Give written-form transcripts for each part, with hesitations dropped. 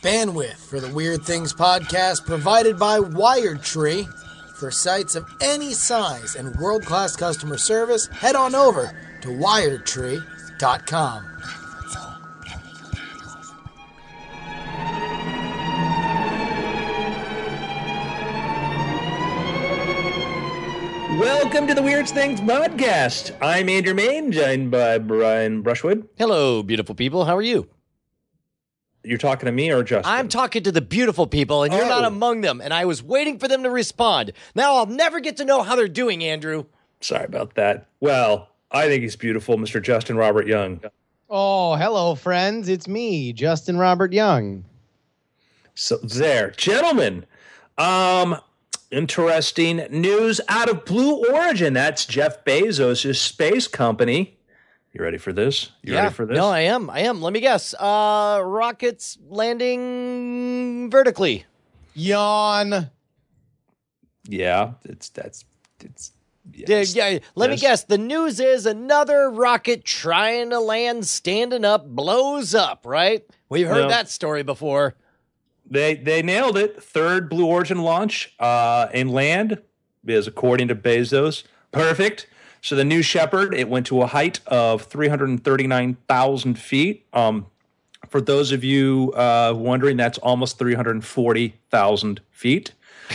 Bandwidth for the Weird Things podcast provided by WiredTree. For sites of any size and world-class customer service, head on over to wiredtree.com. Welcome to the Weird Things podcast. I'm Andrew Main, joined by Brian Brushwood. Hello, beautiful people. How are you? You're talking to me or Justin? I'm talking to the beautiful people, and you're not among them, and I was waiting for them to respond. Now I'll never get to know how they're doing, Andrew. Sorry about that. Well, I think he's beautiful, Mr. Justin Robert Young. Oh, hello, friends. It's me, Justin Robert Young. So there, gentlemen, interesting news out of Blue Origin. That's Jeff Bezos' space company. You ready for this? Ready for this? No, I am. Let me guess. Rockets landing vertically. Yawn. Yeah, it's. Yes. Yeah, let me guess. The news is another rocket trying to land standing up blows up, right? We've heard that story before. They nailed it. Third Blue Origin launch and land is, according to Bezos, perfect. So the New Shepard, it went to a height of 339,000 feet. For those of you wondering, that's almost 340,000 feet.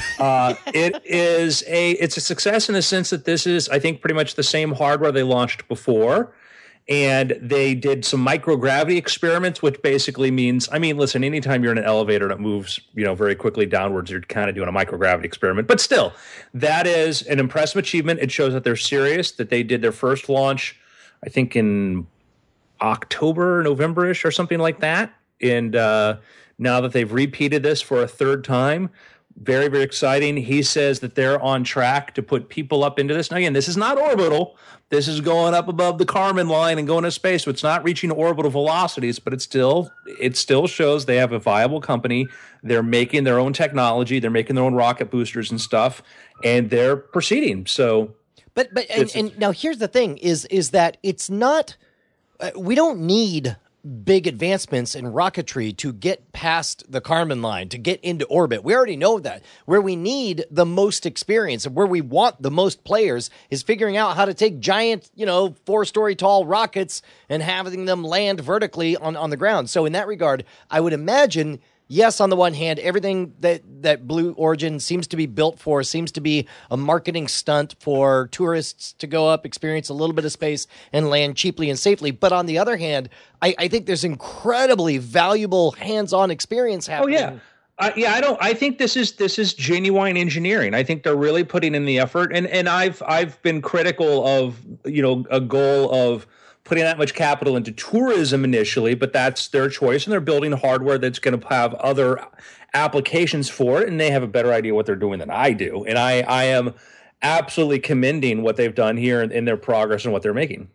It's a success in the sense that this is, I think, pretty much the same hardware they launched before. And they did some microgravity experiments, which basically means, I mean, listen, anytime you're in an elevator that moves, very quickly downwards, you're kind of doing a microgravity experiment. But still, that is an impressive achievement. It shows that they're serious, that they did their first launch, I think, in October, November-ish or something like that. And now that they've repeated this for a third time, very, very exciting. He says that they're on track to put people up into this. Now, again, this is not orbital. This is going up above the Kármán line and going to space. So it's not reaching orbital velocities, but it still shows they have a viable company. They're making their own technology. They're making their own rocket boosters and stuff, and they're proceeding. So, but now here's the thing: is that it's not. We don't need big advancements in rocketry to get past the Kármán line, to get into orbit. We already know that. Where we need the most experience and where we want the most players is figuring out how to take giant, 4-story tall rockets and having them land vertically on the ground. So in that regard, I would imagine, yes, on the one hand, everything that Blue Origin seems to be built for seems to be a marketing stunt for tourists to go up, experience a little bit of space, and land cheaply and safely. But on the other hand, I think there's incredibly valuable hands-on experience happening. Oh, yeah. I think this is genuine engineering. I think they're really putting in the effort. And I've been critical of, a goal of putting that much capital into tourism initially, but that's their choice, and they're building hardware that's going to have other applications for it, and they have a better idea what they're doing than I do. And I am absolutely commending what they've done here in their progress and what they're making.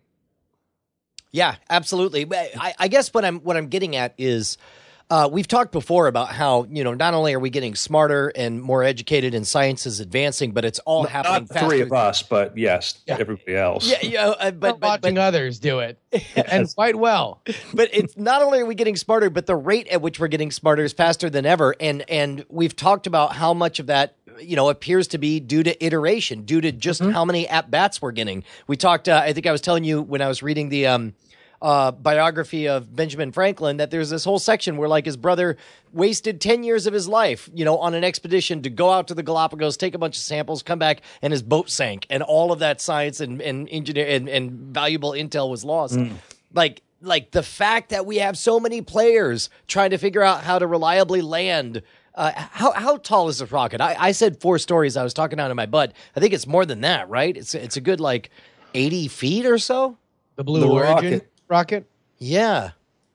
Yeah, absolutely. I guess what I'm getting at is we've talked before about how, not only are we getting smarter and more educated and science is advancing, but it's all happening faster. Not three of us, but yes, everybody else. But watching others do it, and quite well. But it's not only are we getting smarter, but the rate at which we're getting smarter is faster than ever. And we've talked about how much of that appears to be due to iteration, due to just how many at-bats we're getting. We talked, I think I was telling you when I was reading the biography of Benjamin Franklin, that there's this whole section where his brother wasted 10 years of his life, on an expedition to go out to the Galapagos, take a bunch of samples, come back, and his boat sank. And all of that science and engineer and valuable intel was lost. Like the fact that we have so many players trying to figure out how to reliably land. How tall is this rocket? I said 4 stories. I was talking out of my butt. I think it's more than that, right? It's a good 80 feet or so. The Blue Origin rocket? Yeah.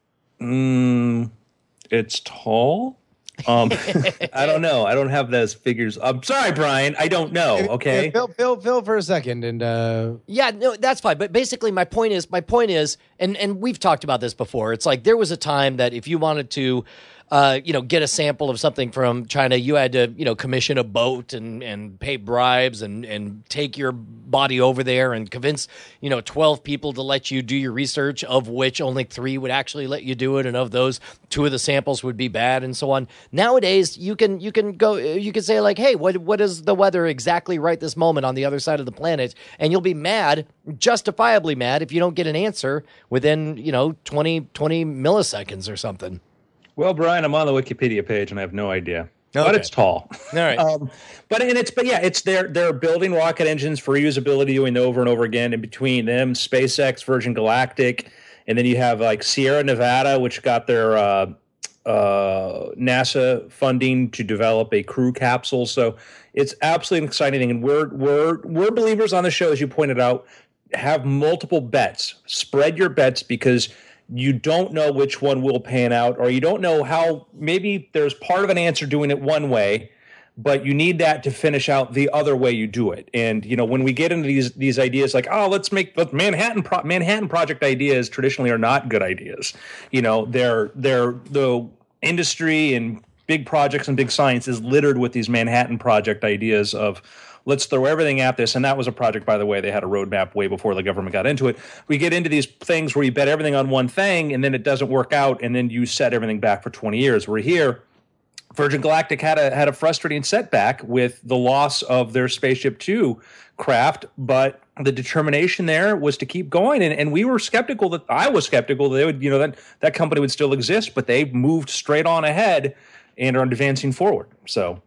It's tall. I don't know. I don't have those figures. I'm sorry, Brian. I don't know. Okay. Phil for a second, and yeah, no, that's fine. But basically, my point is, and we've talked about this before. It's there was a time that if you wanted to get a sample of something from China, you had to, commission a boat and pay bribes and take your body over there and convince, 12 people to let you do your research, of which only 3 would actually let you do it. And of those, 2 of the samples would be bad and so on. Nowadays, you can say like, hey, what is the weather exactly right this moment on the other side of the planet? And you'll be mad, justifiably mad, if you don't get an answer within, 20 milliseconds or something. Well, Brian, I'm on the Wikipedia page and I have no idea. Okay. But it's tall. All right. It's they're building rocket engines for reusability, doing it over and over again. In between them, SpaceX, Virgin Galactic, and then you have like Sierra Nevada, which got their NASA funding to develop a crew capsule. So it's absolutely an exciting thing, and we're believers on the show, as you pointed out. Have multiple bets. Spread your bets, because you don't know which one will pan out, or you don't know how. Maybe there's part of an answer doing it one way, but you need that to finish out the other way you do it. And when we get into these ideas like, let's make Manhattan Project ideas, traditionally are not good ideas. They're the industry and big projects and big science is littered with these Manhattan Project ideas of, let's throw everything at this. And that was a project, by the way, they had a roadmap way before the government got into it. We get into these things where you bet everything on one thing and then it doesn't work out, and then you set everything back for 20 years. We're here. Virgin Galactic had a frustrating setback with the loss of their Spaceship Two craft, but the determination there was to keep going. And we were skeptical I was skeptical that they would, that company would still exist, but they moved straight on ahead and are advancing forward. So.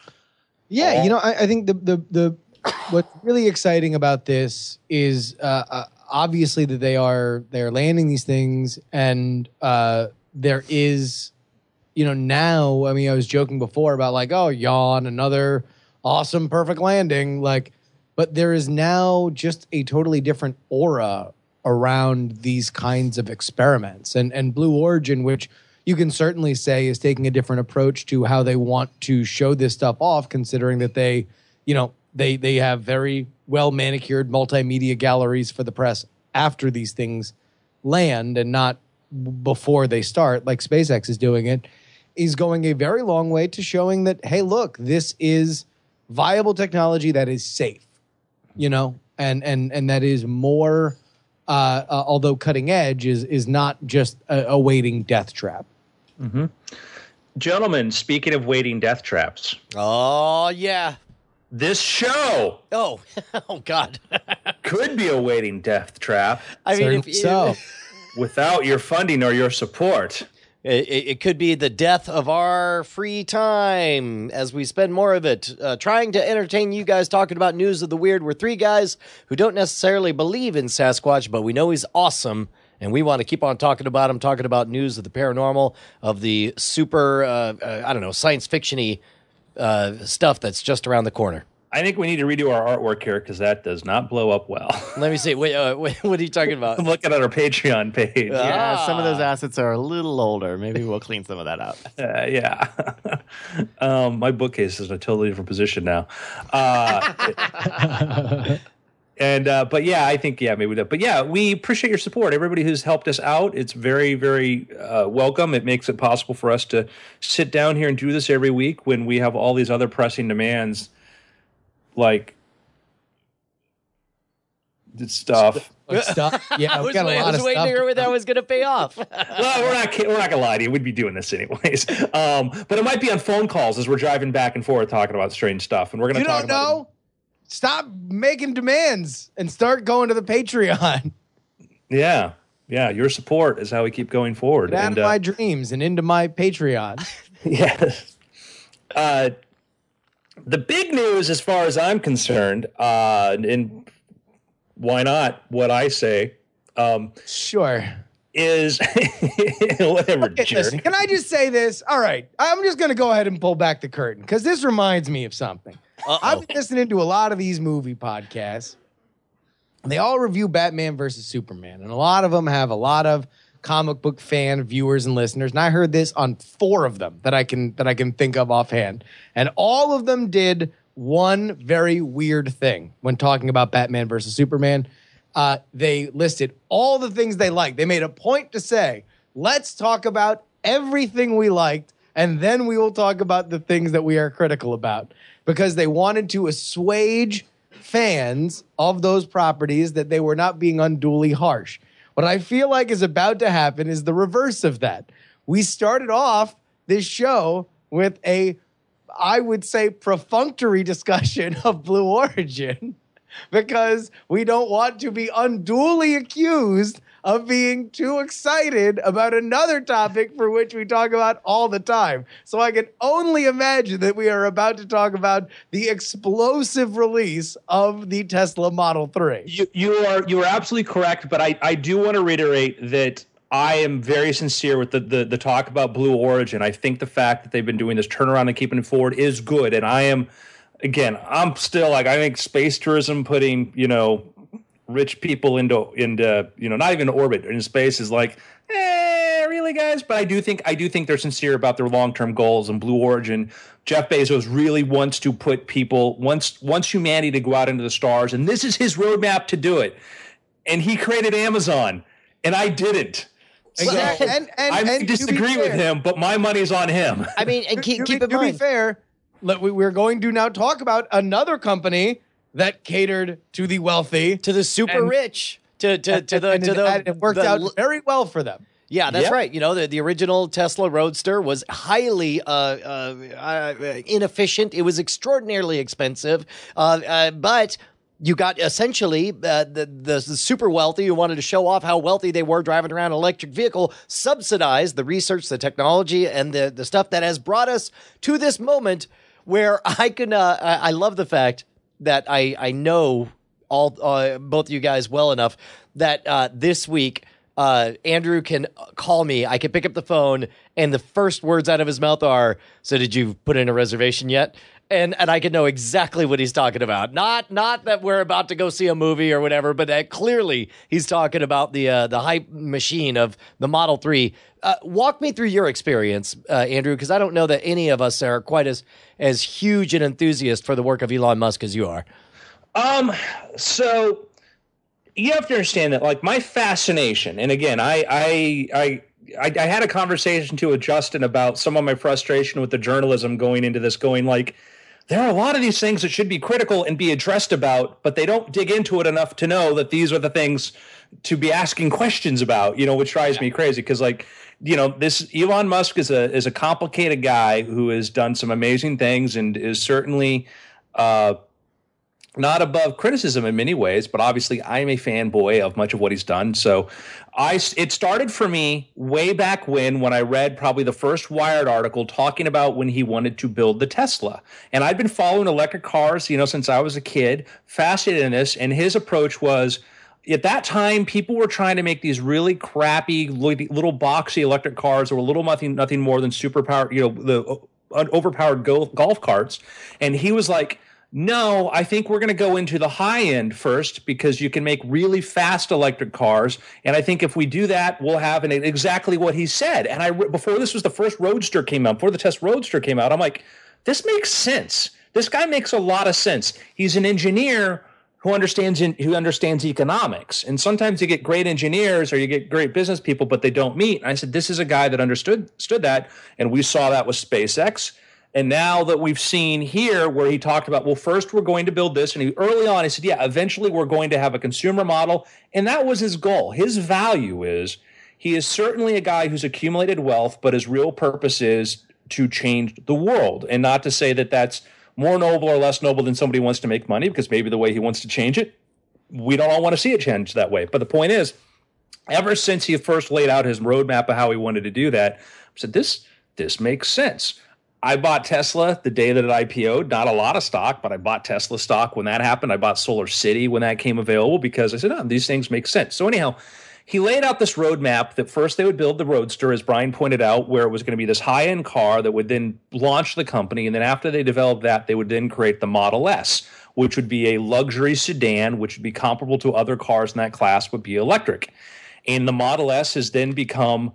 Yeah, I think the what's really exciting about this is obviously that they're landing these things, and there is, now. I mean, I was joking before about like, oh, yawn, another awesome, perfect landing, but there is now just a totally different aura around these kinds of experiments, and Blue Origin, which you can certainly say is taking a different approach to how they want to show this stuff off, considering that they have very well manicured multimedia galleries for the press after these things land and not before they start, like SpaceX is doing it, is going a very long way to showing that, hey, look, this is viable technology that is safe, and that is more, although cutting edge, is not just a waiting death trap. Mm-hmm. Gentlemen, speaking of waiting death traps. Oh, yeah. This show. Oh, God. Could be a waiting death trap. I mean, without your funding or your support. It could be the death of our free time as we spend more of it trying to entertain you guys talking about news of the weird. We're 3 guys who don't necessarily believe in Sasquatch, but we know he's awesome. And we want to keep on talking about him, talking about news of the paranormal, of the super, science fiction-y stuff that's just around the corner. I think we need to redo our artwork here because that does not blow up well. Let me see. Wait, what are you talking about? I'm looking at our Patreon page. Yeah, some of those assets are a little older. Maybe we'll clean some of that out. Yeah. My bookcase is in a totally different position now. But yeah, I think, maybe we do. But yeah, we appreciate your support. Everybody who's helped us out, it's very, very welcome. It makes it possible for us to sit down here and do this every week when we have all these other pressing demands, like stuff. Yeah, I was waiting to hear where that was going to pay off. Well, we're not gonna lie to you. We'd be doing this anyways. But it might be on phone calls as we're driving back and forth talking about strange stuff, and we're going to talk about. You don't know. Stop making demands and start going to the Patreon. Yeah. Your support is how we keep going forward. Get out of my dreams and into my Patreon. Yes. The big news, as far as I'm concerned, and why not what I say? Sure. Is whatever, okay, jerk. Listen, can I just say this? All right. I'm just going to go ahead and pull back the curtain because this reminds me of something. I've been listening to a lot of these movie podcasts. They all review Batman versus Superman, and a lot of them have a lot of comic book fan viewers and listeners. And I heard this on 4 of them that I can think of offhand, and all of them did one very weird thing when talking about Batman versus Superman. They listed all the things they liked. They made a point to say, let's talk about everything we liked and then we will talk about the things that we are critical about, because they wanted to assuage fans of those properties that they were not being unduly harsh. What I feel like is about to happen is the reverse of that. We started off this show with I would say, perfunctory discussion of Blue Origin because we don't want to be unduly accused of being too excited about another topic for which we talk about all the time. So I can only imagine that we are about to talk about the explosive release of the Tesla Model 3. You are absolutely correct, but I do want to reiterate that I am very sincere with the talk about Blue Origin. I think the fact that they've been doing this turnaround and keeping it forward is good. And I'm still like, I think space tourism putting, rich people into not even orbit in space is like, really, guys? But I do think they're sincere about their long-term goals. And Blue Origin, Jeff Bezos really wants to put people, wants humanity to go out into the stars. And this is his roadmap to do it. And he created Amazon, and I didn't. So I disagree with him, but my money's on him. I mean, and keep in mind. To be fair, we're going to now talk about another company that catered to the wealthy, to the super rich, it worked out very well for them. Yeah, that's right. The original Tesla Roadster was highly inefficient. It was extraordinarily expensive, but you got essentially the super wealthy who wanted to show off how wealthy they were driving around an electric vehicle, subsidized the research, the technology, and the stuff that has brought us to this moment where I can. I love the fact that I know both of you guys well enough that this week Andrew can call me. I can pick up the phone, and the first words out of his mouth are, "So did you put in a reservation yet?" And I can know exactly what he's talking about. Not that we're about to go see a movie or whatever, but that clearly he's talking about the hype machine of the Model 3. Walk me through your experience, Andrew, because I don't know that any of us are quite as huge an enthusiast for the work of Elon Musk as you are. So you have to understand that, like, my fascination, and again, I had a conversation too with Justin about some of my frustration with the journalism going into this, going like, there are a lot of these things that should be critical and be addressed about, but they don't dig into it enough to know that these are the things to be asking questions about, which drives me crazy. Because, like, this Elon Musk is a complicated guy who has done some amazing things and is certainly not above criticism in many ways, but obviously I'm a fanboy of much of what he's done. So it started for me way back when I read probably the first Wired article talking about when he wanted to build the Tesla. And I'd been following electric cars, since I was a kid, fascinated in this. And his approach was, at that time, people were trying to make these really crappy little boxy electric cars that were nothing more than superpowered, the overpowered golf carts. And he was like, no, I think we're going to go into the high end first because you can make really fast electric cars. And I think if we do that, we'll have exactly what he said. And before this was the first Roadster came out, before the Tesla Roadster came out, I'm like, this makes sense. This guy makes a lot of sense. He's an engineer who understands economics. And sometimes you get great engineers or you get great business people, but they don't meet. And I said, this is a guy that understood that. And we saw that with SpaceX. And now that we've seen here where he talked about, well, first we're going to build this. And early on, he said, yeah, eventually we're going to have a consumer model. And that was his goal. His value is he is certainly a guy who's accumulated wealth, but his real purpose is to change the world. And not to say that that's more noble or less noble than somebody who wants to make money, because maybe the way he wants to change it, we don't all want to see it change that way. But the point is, ever since he first laid out his roadmap of how he wanted to do that, I said, this makes sense. I bought Tesla the day that it IPO'd, not a lot of stock, but I bought Tesla stock when that happened. I bought Solar City when that came available because I said, these things make sense. So anyhow, he laid out this roadmap that first they would build the Roadster, as Brian pointed out, where it was going to be this high-end car that would then launch the company. And then after they developed that, they would then create the Model S, which would be a luxury sedan, which would be comparable to other cars in that class, would be electric. And the Model S has then become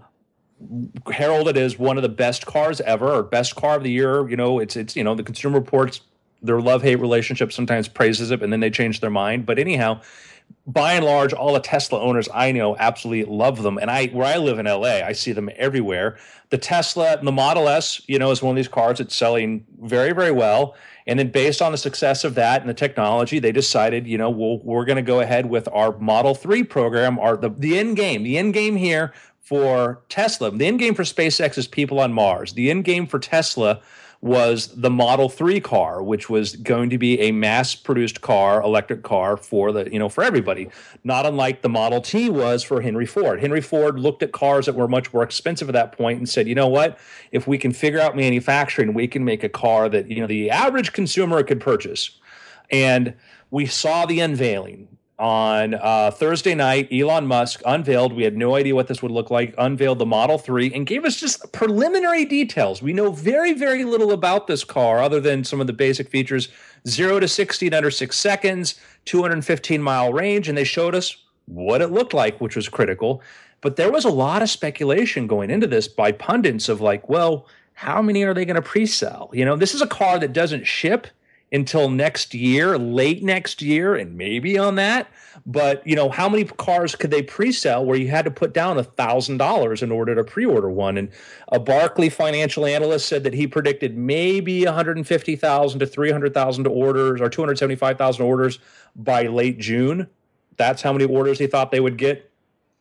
heralded as one of the best cars ever, or best car of the year. It's the Consumer Reports, their love-hate relationship sometimes praises it, and then they change their mind. But anyhow, by and large, all the Tesla owners I know absolutely love them. And where I live in LA, I see them everywhere. The Tesla, the Model S, is one of these cars that's selling very, very well. And then based on the success of that and the technology, they decided, we're going to go ahead with our Model 3 program, the end game. The end game here for Tesla, the end game for SpaceX is people on Mars. The end game for Tesla was the Model 3 car, which was going to be a mass-produced car, electric car for for everybody. Not unlike the Model T was for Henry Ford. Henry Ford looked at cars that were much more expensive at that point and said, you know what? If we can figure out manufacturing, we can make a car that the average consumer could purchase. And we saw the unveiling. On Thursday night, Elon Musk unveiled, we had no idea what this would look like, unveiled the Model 3 and gave us just preliminary details. We know very, very little about this car other than some of the basic features, 0 to 60 in under 6 seconds, 215-mile range, and they showed us what it looked like, which was critical. But there was a lot of speculation going into this by pundits of how many are they going to pre-sell? This is a car that doesn't ship until next year, late next year, and maybe on that. But, how many cars could they pre-sell where you had to put down $1,000 in order to pre-order one? And a Barclay financial analyst said that he predicted maybe 150,000 to 300,000 orders or 275,000 orders by late June. That's how many orders he thought they would get.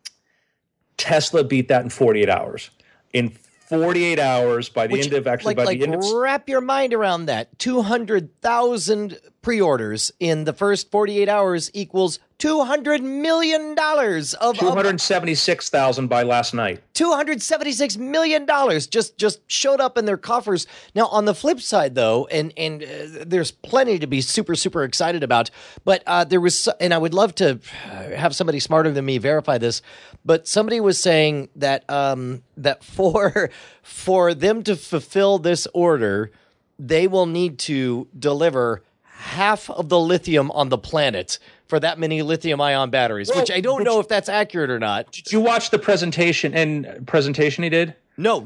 Tesla beat that in 48 hours. In 48 hours by the end of wrap your mind around that. 200,000 pre-orders in the first 48 hours equals $200 million of 276,000 by last night. $276 million just showed up in their coffers. Now, on the flip side, though, and there's plenty to be super, super excited about, but there was, and I would love to have somebody smarter than me verify this, but somebody was saying that that for them to fulfill this order, they will need to deliver half of the lithium on the planet for that many lithium-ion batteries, which I don't know if that's accurate or not. Did you watch the presentation he did? No.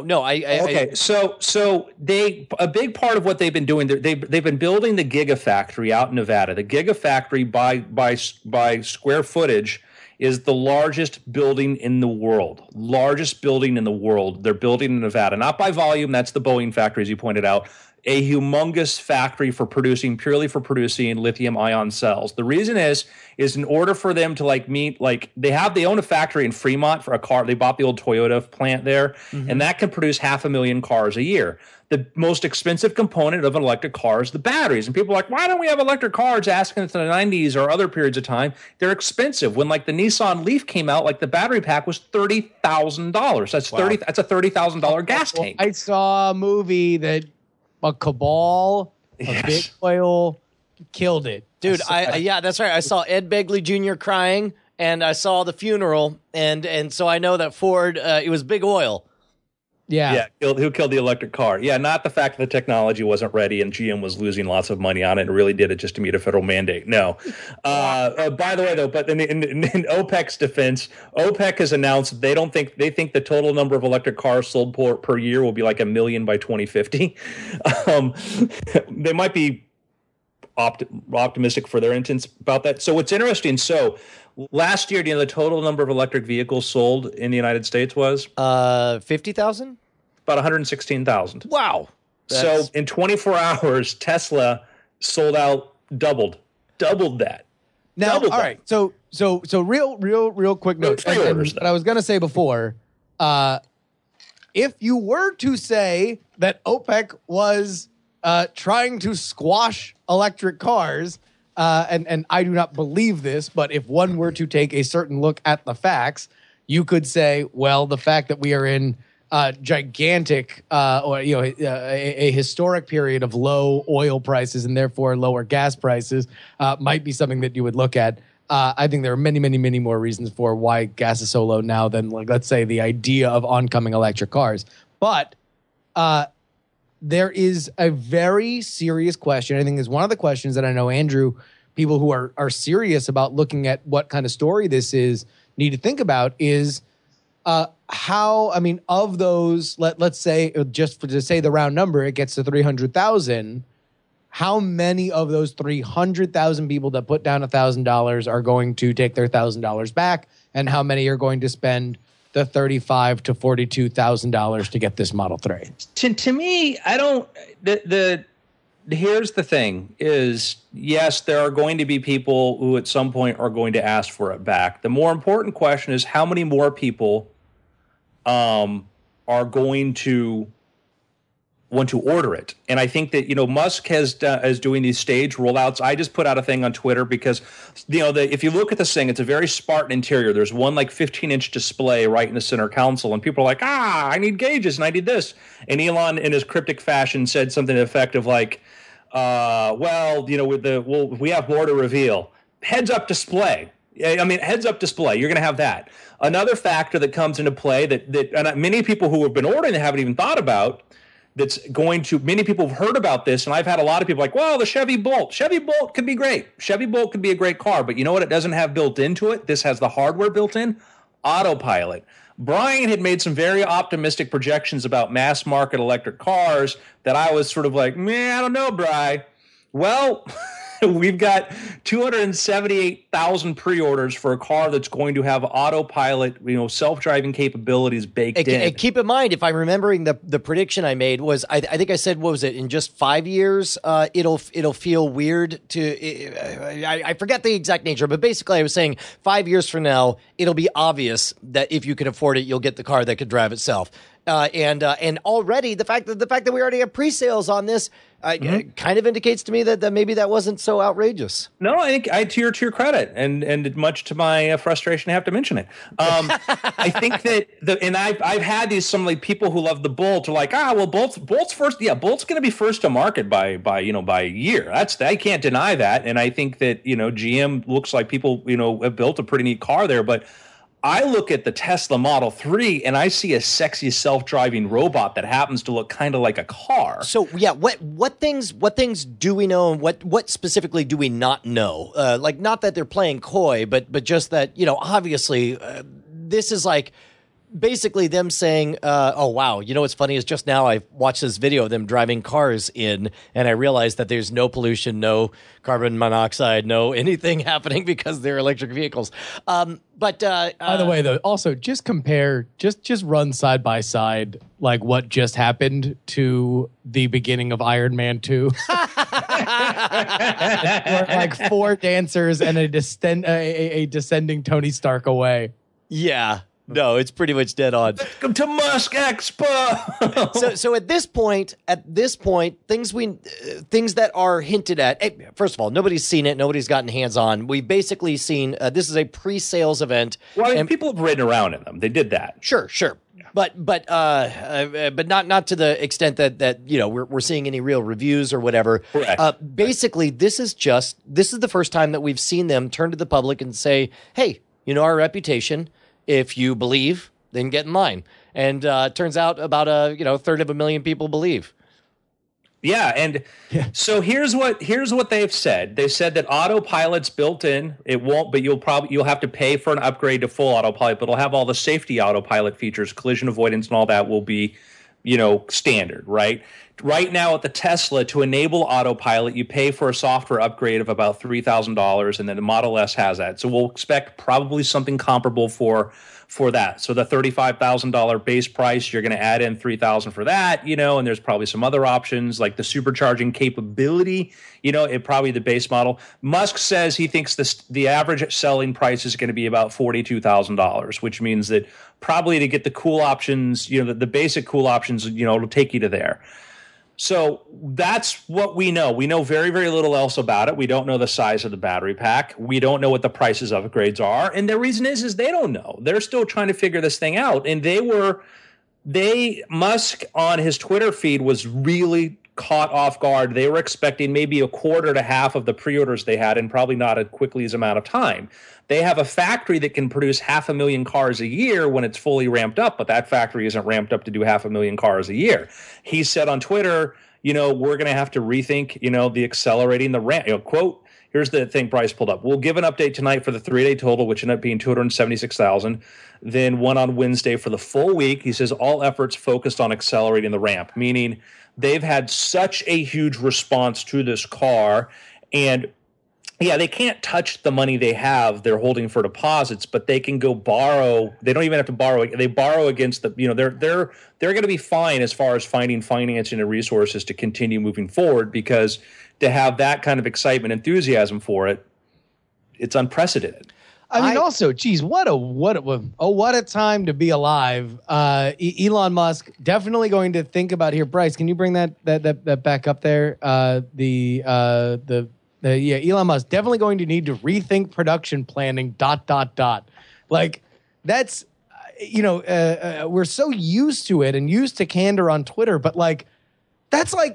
So a big part of what they've been doing, they've been building the Gigafactory out in Nevada. The Gigafactory by square footage is the largest building in the world. Largest building in the world. They're building in Nevada, not by volume. That's the Boeing factory, as you pointed out. A humongous factory purely for producing lithium ion cells. The reason is in order for them to they own a factory in Fremont for a car. They bought the old Toyota plant there, and that can produce 500,000 cars a year. The most expensive component of an electric car is the batteries. And people are like, why don't we have electric cars asking into the 90s or other periods of time? They're expensive. When the Nissan Leaf came out, the battery pack was $30,000. That's That's a $30,000 gas tank. I saw a movie that a cabal, a big oil, killed it. Dude, yeah, that's right. I saw Ed Begley Jr. crying, and I saw the funeral, and so I know that Ford, it was big oil. Yeah. Who killed the electric car? Yeah, not the fact that the technology wasn't ready and GM was losing lots of money on it and really did it just to meet a federal mandate. No. By the way, though, but in OPEC's defense, OPEC has announced they think the total number of electric cars sold per year will be 1 million by 2050. They might be optimistic for their instance about that. So what's interesting, last year, the total number of electric vehicles sold in the United States was? 50,000? About 116,000. Wow. So in 24 hours, Tesla sold out, doubled that. Now, all right. So real quick note. What I was going to say before, if you were to say that OPEC was trying to squash electric cars, and I do not believe this, but if one were to take a certain look at the facts, you could say, well, the fact that we are in gigantic a historic period of low oil prices and therefore lower gas prices might be something that you would look at. I think there are many, many, many more reasons for why gas is so low now than, let's say, the idea of oncoming electric cars. But there is a very serious question. I think is one of the questions that I know, Andrew, people who are serious about looking at what kind of story this is need to think about is of those, let's say, just to say the round number, it gets to 300,000. how many of those 300,000 people that put down $1,000 are going to take their $1,000 back, and how many are going to spend the $35,000 to $42,000 to get this Model 3? To me, I don't. Here's the thing: is yes, there are going to be people who at some point are going to ask for it back. The more important question is how many more people are going to want to order it. And I think that, Musk is doing these stage rollouts. I just put out a thing on Twitter because, if you look at this thing, it's a very Spartan interior. There's one 15-inch display right in the center console, and people are like, I need gauges and I need this. And Elon, in his cryptic fashion, said something to the effect of we have more to reveal. Heads-up display. I mean, heads-up display. You're going to have that. Another factor that comes into play that many people who have been ordering haven't even thought about, many people have heard about this, and I've had a lot of people like, well, the Chevy Bolt. Chevy Bolt could be great. Chevy Bolt could be a great car, but you know what it doesn't have built into it? This has the hardware built in? Autopilot. Brian had made some very optimistic projections about mass market electric cars that I was sort of like, I don't know, Bri. Well, we've got 278,000 pre-orders for a car that's going to have autopilot, self-driving capabilities baked in. And keep in mind, if I'm remembering the prediction I made was, I think I said, what was it? In just 5 years, it'll feel weird to. I forget the exact nature, but basically, I was saying 5 years from now, it'll be obvious that if you can afford it, you'll get the car that could drive itself. And already the fact that we already have pre-sales on this kind of indicates to me that maybe that wasn't so outrageous. No, I think to your credit, and much to my frustration, I have to mention it. I think that I've had some people who love the Bolt are like, Bolt's first. Yeah, Bolt's going to be first to market by a year. I can't deny that, and I think that GM looks like people have built a pretty neat car there, but I look at the Tesla Model 3 and I see a sexy self-driving robot that happens to look kind of like a car. So yeah, what things do we know, and what specifically do we not know? Not that they're playing coy, but just that obviously this is basically them saying, oh, wow, what's funny is just now I watched this video of them driving cars in, and I realized that there's no pollution, no carbon monoxide, no anything happening because they're electric vehicles. By the way, though, also just compare, just run side by side, what just happened to the beginning of Iron Man 2. Four dancers and a descending Tony Stark away. Yeah. No, it's pretty much dead on. Welcome to Musk Expo. So at this point, things that are hinted at. First of all, nobody's seen it. Nobody's gotten hands on. We've basically seen this is a pre-sales event. Well, people have ridden around in them. They did that. Sure. Yeah. But not to the extent that we're seeing any real reviews or whatever. Correct. Basically, this is the first time that we've seen them turn to the public and say, hey, our reputation. If you believe, then get in line. And turns out about a third of a million people believe. Yeah, and so here's what they've said. They said that autopilot's built in. It won't, but you'll have to pay for an upgrade to full autopilot, but it'll have all the safety autopilot features, collision avoidance, and all that will be, standard, right? Right now at the Tesla, to enable autopilot, you pay for a software upgrade of about $3,000, and then the Model S has that. So we'll expect probably something comparable for that. So the $35,000 base price, you're going to add in $3,000 for that, and there's probably some other options like the supercharging capability, it probably the base model. Musk says he thinks the average selling price is going to be about $42,000, which means that probably to get the cool options, the basic cool options, it'll take you to there. So that's what we know. We know very, very little else about it. We don't know the size of the battery pack. We don't know what the prices of upgrades are. And the reason is they don't know. They're still trying to figure this thing out. And Musk on his Twitter feed was really caught off guard. They were expecting maybe a quarter to half of the pre-orders they had, and probably not as quickly as amount of time. They have a factory that can produce 500,000 cars a year when it's fully ramped up, but that factory isn't ramped up to do 500,000 cars a year. He said on Twitter, we're going to have to rethink, the accelerating the ramp, quote, here's the thing Bryce pulled up. We'll give an update tonight for the 3-day total, which ended up being 276,000. Then one on Wednesday for the full week. He says all efforts focused on accelerating the ramp, meaning they've had such a huge response to this car. And yeah, they can't touch the money they have they're holding for deposits, but they can go borrow. They don't even have to borrow. They borrow against the, they're going to be fine as far as finding financing and resources to continue moving forward, because to have that kind of excitement, enthusiasm for it, it's unprecedented. I mean, also, geez, what a time to be alive. Elon Musk definitely going to think about here. Bryce, can you bring that back up there? Elon Musk definitely going to need to rethink production planning. ... Like, that's, we're so used to it and used to candor on Twitter, but like, that's like,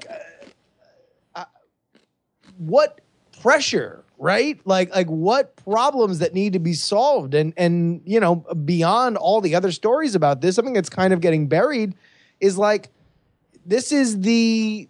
what pressure, right? Like what problems that need to be solved, and beyond all the other stories about this, something that's kind of getting buried is like, this is the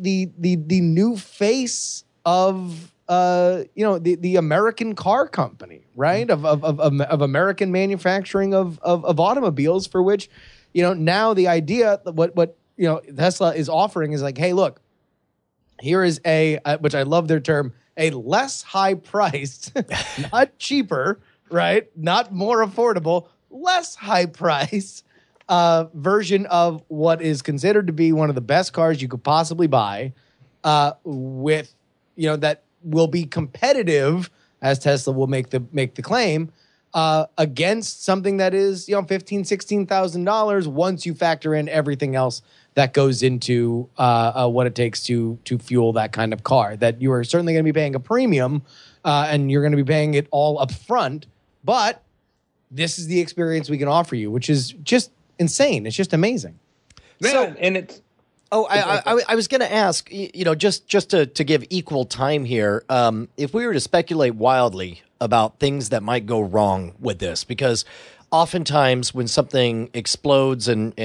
new face of the American car company, right? Of American manufacturing of automobiles, for which, now the idea that what Tesla is offering is like, hey, look, here is which I love their term, a less high priced, not cheaper, right? Not more affordable, less high priced version of what is considered to be one of the best cars you could possibly buy, with, that will be competitive, as Tesla will make the claim, against something that is, $15,000-$16,000 once you factor in everything else that goes into what it takes to fuel that kind of car. That you are certainly going to be paying a premium, and you're going to be paying it all up front. But this is the experience we can offer you, which is just insane. It's just amazing. Man, and it's. Oh, I was going to ask, just to give equal time here, if we were to speculate wildly about things that might go wrong with this, because oftentimes when something explodes and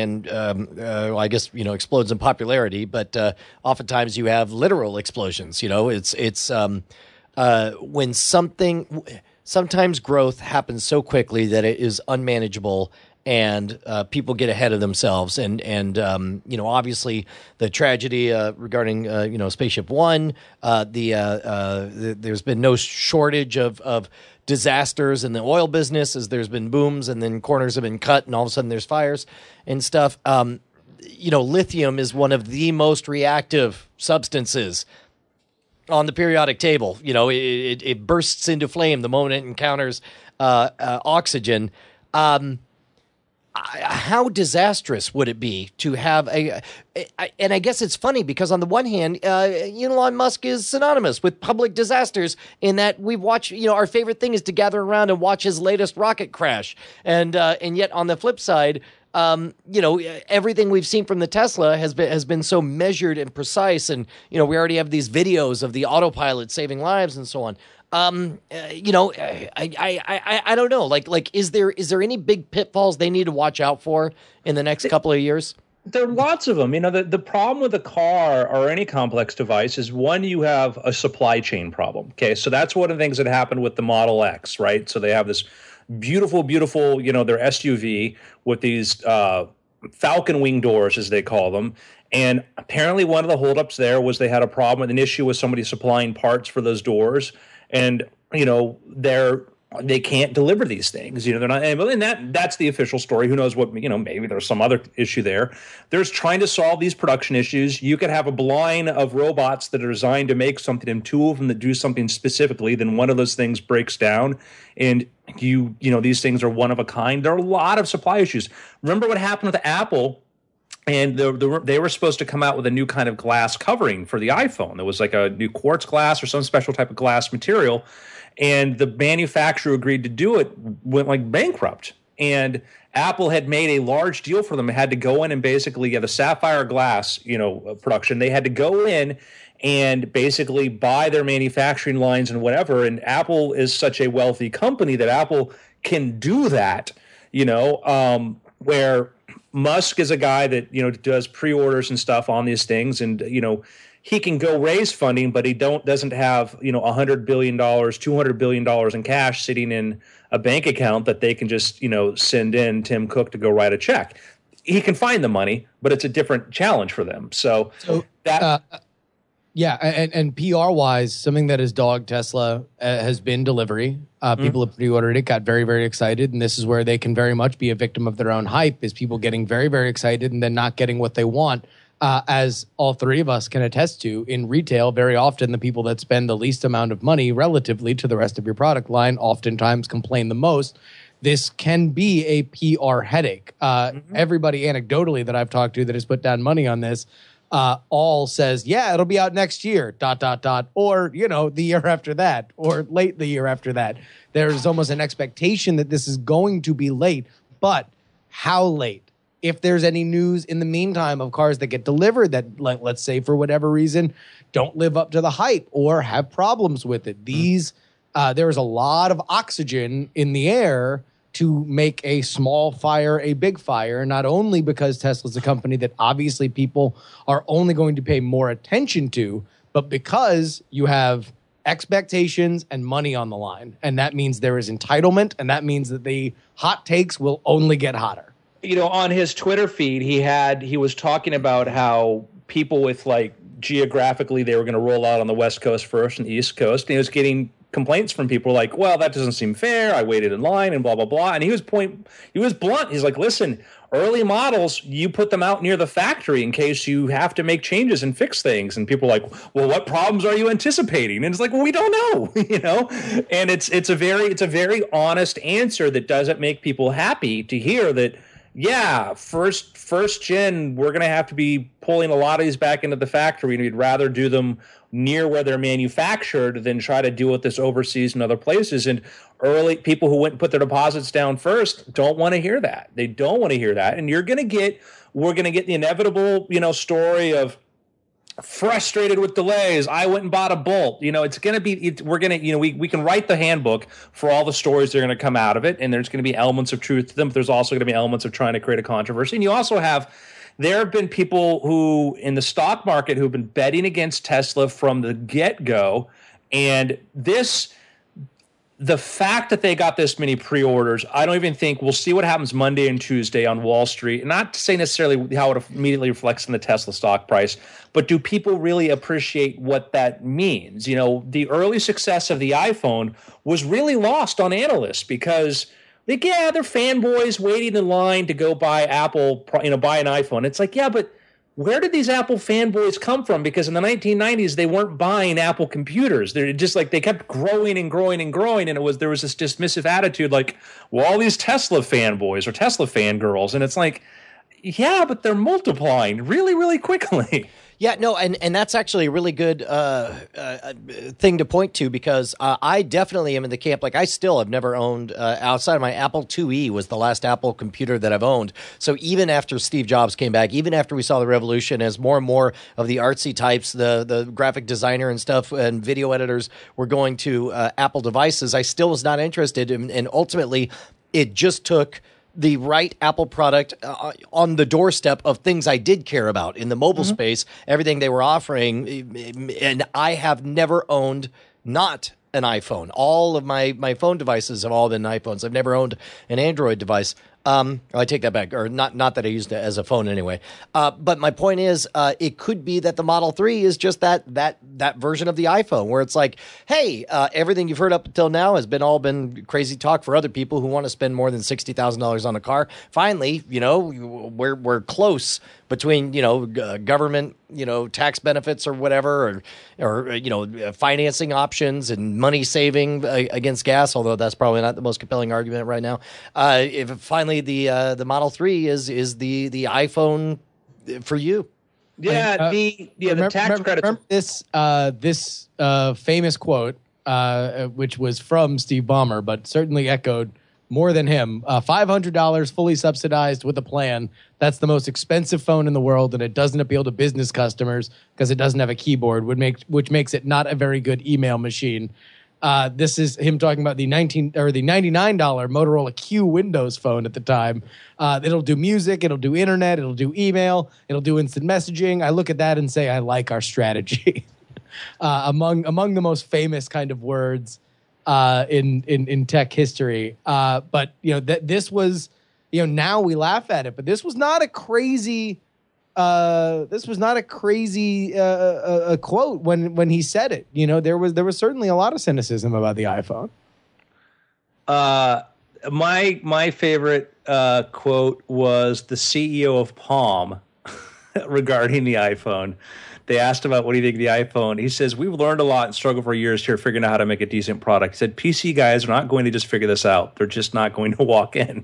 I guess, explodes in popularity, but oftentimes you have literal explosions. It's when sometimes growth happens so quickly that it is unmanageable, and people get ahead of themselves, and obviously the tragedy regarding Spaceship One, there's been no shortage of disasters in the oil business, as there's been booms and then corners have been cut, and all of a sudden there's fires and stuff. Lithium is one of the most reactive substances on the periodic table. It bursts into flame the moment it encounters oxygen. How disastrous would it be to have and I guess it's funny because on the one hand, Elon Musk is synonymous with public disasters in that we watch, our favorite thing is to gather around and watch his latest rocket crash. And yet on the flip side, everything we've seen from the Tesla has been so measured and precise. And, we already have these videos of the autopilot saving lives and so on. I don't know. Like, is there any big pitfalls they need to watch out for in the next couple of years? There are lots of them. The problem with a car or any complex device is, one, you have a supply chain problem. Okay, so that's one of the things that happened with the Model X, right? So they have this beautiful, their SUV with these falcon wing doors, as they call them. And apparently one of the holdups there was they had a problem with an issue with somebody supplying parts for those doors. And, they can't deliver these things. They're not able, and that's the official story. Who knows what, maybe there's some other issue there. There's trying to solve these production issues. You could have a line of robots that are designed to make something, and two of them that do something specifically. Then one of those things breaks down, and these things are one of a kind. There are a lot of supply issues. Remember what happened with Apple? And they were supposed to come out with a new kind of glass covering for the iPhone. There was like a new quartz glass or some special type of glass material. And the manufacturer agreed to do it, went bankrupt. And Apple had made a large deal for them. It had to go in and basically, the sapphire glass, production. They had to go in and basically buy their manufacturing lines and whatever. And Apple is such a wealthy company that Apple can do that, where Musk is a guy that, does pre-orders and stuff on these things, and, he can go raise funding, but he doesn't have, $100 billion, $200 billion in cash sitting in a bank account that they can just, send in Tim Cook to go write a check. He can find the money, but it's a different challenge for them. So that... Yeah, and PR-wise, something that has dogged Tesla has been delivery. People have pre-ordered it, got very, very excited, and this is where they can very much be a victim of their own hype, is people getting very, very excited and then not getting what they want. As all three of us can attest to, in retail, very often the people that spend the least amount of money relatively to the rest of your product line oftentimes complain the most. This can be a PR headache. Everybody anecdotally that I've talked to that has put down money on this all says, yeah, it'll be out next year, ... or, the year after that, or late the year after that. There's almost an expectation that this is going to be late, but how late? If there's any news in the meantime of cars that get delivered that, let's say for whatever reason, don't live up to the hype or have problems with it, there's a lot of oxygen in the air to make a small fire a big fire, not only because Tesla's a company that obviously people are only going to pay more attention to, but because you have expectations and money on the line. And that means there is entitlement, and that means that the hot takes will only get hotter. On his Twitter feed, he was talking about how people with geographically they were going to roll out on the West Coast first and the East Coast, and he was getting complaints from people like, well, that doesn't seem fair. I waited in line and blah, blah, blah. And he was blunt. He's like, listen, early models, you put them out near the factory in case you have to make changes and fix things. And people are like, well, what problems are you anticipating? And it's like, well, we don't know, and it's a very honest answer that doesn't make people happy to hear that. Yeah, first gen, we're going to have to be pulling a lot of these back into the factory, and we'd rather do them near where they're manufactured than try to deal with this overseas and other places. And early people who went and put their deposits down first don't want to hear that. They don't want to hear that. And we're going to get the inevitable, story of frustrated with delays. I went and bought a Bolt. It's going to be, we can write the handbook for all the stories that are going to come out of it. And there's going to be elements of truth to them, but there's also going to be elements of trying to create a controversy. And you also there have been people who in the stock market who've been betting against Tesla from the get-go. And the fact that they got this many pre-orders, I don't even think we'll see what happens Monday and Tuesday on Wall Street. And not to say necessarily how it immediately reflects in the Tesla stock price, but do people really appreciate what that means? The early success of the iPhone was really lost on analysts because they're fanboys waiting in line to go buy Apple, buy an iPhone. It's like, yeah, but where did these Apple fanboys come from? Because in the 1990s, they weren't buying Apple computers. They're just they kept growing and growing and growing. And there was this dismissive attitude like, well, all these Tesla fanboys or Tesla fangirls. And it's like, yeah, but they're multiplying really, really quickly. Yeah, no, and that's actually a really good thing to point to because I definitely am in the camp. I still have never owned, outside of my Apple IIe was the last Apple computer that I've owned. So even after Steve Jobs came back, even after we saw the revolution as more and more of the artsy types, the graphic designer and stuff and video editors were going to Apple devices, I still was not interested. And ultimately, it just took the right Apple product on the doorstep of things I did care about in the mobile space, everything they were offering. And I have never owned not an iPhone. All of my phone devices have all been iPhones. I've never owned an Android device. I take that back, or not that I used it as a phone anyway. But my point is, it could be that the Model 3 is just that version of the iPhone, where it's like, hey, everything you've heard up until now has been crazy talk for other people who want to spend more than $60,000 on a car. Finally, we're close between government tax benefits or whatever, or financing options and money saving against gas. Although that's probably not the most compelling argument right now. If finally the Model 3 is the iPhone for you. Yeah, the tax credits. Remember this famous quote, which was from Steve Ballmer, but certainly echoed more than him. $500 fully subsidized with a plan. That's the most expensive phone in the world, and it doesn't appeal to business customers because it doesn't have a keyboard, which makes it not a very good email machine. This is him talking about the $99 Motorola Q Windows phone at the time. It'll do music, it'll do internet, it'll do email, it'll do instant messaging. I look at that and say, I like our strategy. Among the most famous kind of words in tech history. But this was, now we laugh at it, but this was not a crazy. This was not a crazy quote when he said it. There was certainly a lot of cynicism about the iPhone. My favorite quote was the CEO of Palm regarding the iPhone. They asked about what do you think of the iPhone. He says, we've learned a lot and struggled for years here figuring out how to make a decent product. He said, PC guys are not going to just figure this out. They're just not going to walk in.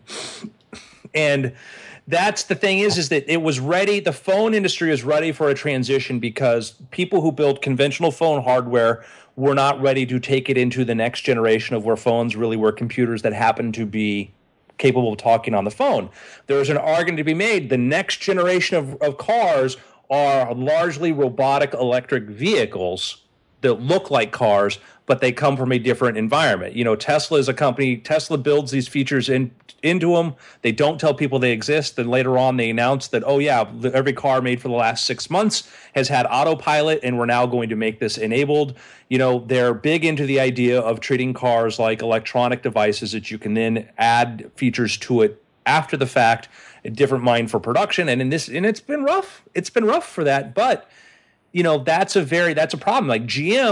And that's the thing is that it was ready. The phone industry is ready for a transition because people who build conventional phone hardware were not ready to take it into the next generation of where phones really were computers that happen to be capable of talking on the phone. There's an argument to be made. The next generation of cars are largely robotic electric vehicles that look like cars, but they come from a different environment. Tesla is a company. Tesla builds these features into them. They don't tell people they exist. Then later on, they announce that, oh, yeah, every car made for the last 6 months has had autopilot, and we're now going to make this enabled. They're big into the idea of treating cars like electronic devices that you can then add features to it after the fact, a different mind for production. And it's been rough. It's been rough for that. But that's a problem. Like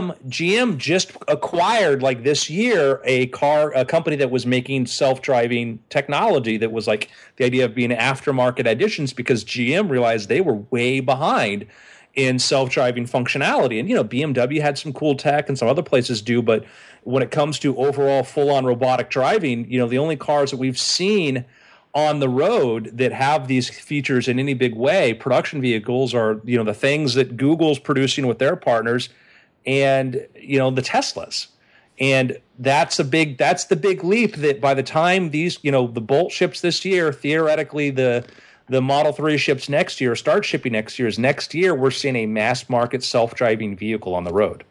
GM just acquired like this year a company that was making self-driving technology that was like the idea of being aftermarket additions because GM realized they were way behind in self-driving functionality. And BMW had some cool tech and some other places do, but when it comes to overall full-on robotic driving, the only cars that we've seen on the road that have these features in any big way, production vehicles are, the things that Google's producing with their partners and, the Teslas. And that's the big leap that by the time these, the Bolt ships this year, theoretically the Model 3 ships next year, start shipping next year, we're seeing a mass market self-driving vehicle on the road.